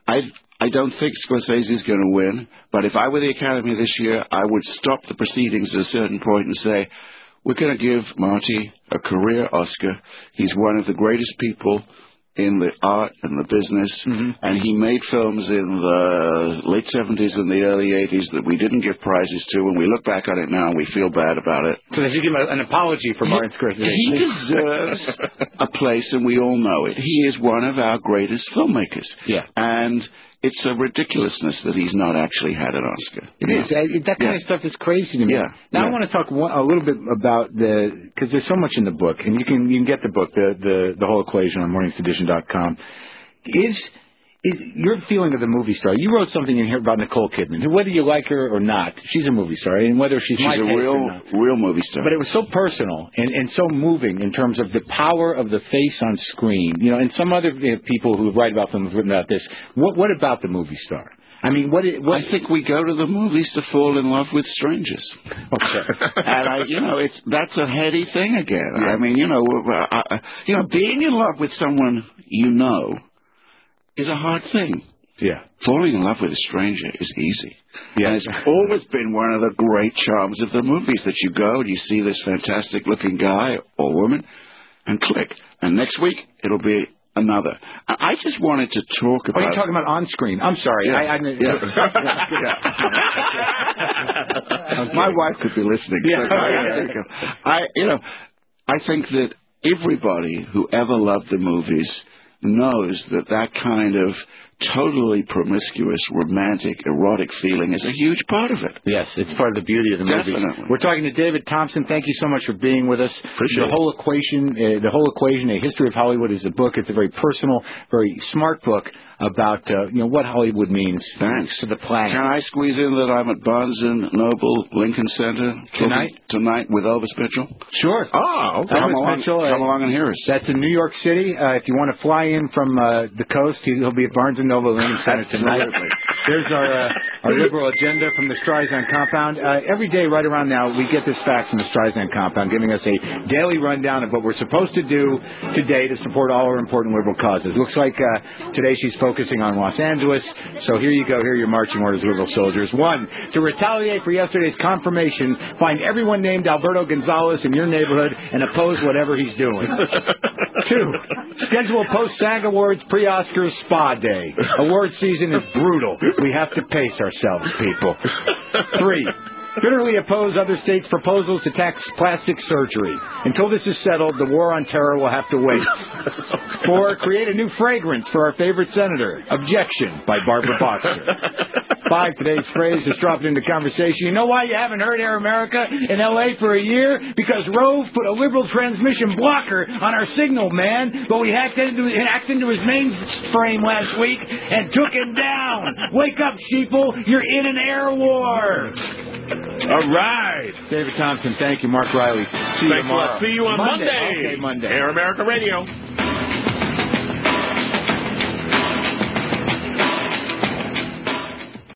I don't think Scorsese is going to win, but if I were the Academy this year, I would stop the proceedings at a certain point and say, we're going to give Marty a career Oscar. He's one of the greatest people in the art and the business, and he made films in the late 70s and the early 80s that we didn't give prizes to, and we look back on it now and we feel bad about it. So they should give him an apology for Martin Scorsese. He deserves a place, and we all know it. He is one of our greatest filmmakers. Yeah. And it's a ridiculousness that he's not actually had an Oscar. It is. That kind of stuff is crazy to me. Yeah. Now I want to talk a little bit about because there's so much in the book, and you can get the book, the whole equation on morningsedition.com. Is your feeling of the movie star? You wrote something in here about Nicole Kidman. Whether you like her or not, she's a movie star, and whether she's my a taste or not. real movie star. But it was so personal and so moving in terms of the power of the face on screen. And some other people who write about them have written about this. What about the movie star? I mean, I think we go to the movies to fall in love with strangers. Okay. And that's a heady thing again. Yeah. I mean, being in love with someone is a hard thing. Yeah. Falling in love with a stranger is easy. Yeah. And it's always been one of the great charms of the movies that you go and you see this fantastic looking guy or woman and click. And next week it'll be another. I just wanted to talk about... Oh, you're talking about on screen. I'm sorry. Yeah. My wife could be listening. Yeah. I think that everybody who ever loved the movies knows that kind of totally promiscuous, romantic, erotic feeling is a huge part of it. Yes, it's part of the beauty of the movies. Definitely. We're talking to David Thompson. Thank you so much for being with us. Appreciate The Whole Equation, A History of Hollywood is a book. It's a very personal, very smart book about what Hollywood means to the planet. Can I squeeze in that I'm at Barnes & Noble Lincoln Center tonight with Elvis Mitchell? Sure. Oh, okay. Come along and hear us. That's in New York City. If you want to fly in from the coast, he'll be at Barnes & Noble Lincoln Center tonight. There's our liberal agenda from the Streisand compound. Every day right around now, we get this fax from the Streisand compound giving us a daily rundown of what we're supposed to do today to support all our important liberal causes. Looks like today she's focusing on Los Angeles. So here you go. Here are your marching orders, liberal soldiers. 1, to retaliate for yesterday's confirmation, find everyone named Alberto Gonzalez in your neighborhood and oppose whatever he's doing. 2, schedule a post-SAG Awards pre-Oscars spa day. Award season is brutal. We have to pace ourselves, people. 3, bitterly oppose other states' proposals to tax plastic surgery. Until this is settled, the war on terror will have to wait. 4, create a new fragrance for our favorite senator. Objection by Barbara Boxer. 5, today's phrase is dropped into conversation. You know why you haven't heard Air America in L.A. for a year? Because Rove put a liberal transmission blocker on our signal, man. But we hacked into his mainframe last week and took him down. Wake up, sheeple. You're in an air war. All right. David Thompson, thank you. Mark Riley. See you Thanks a tomorrow. lot. See you on Monday. Okay, Monday. Air America Radio.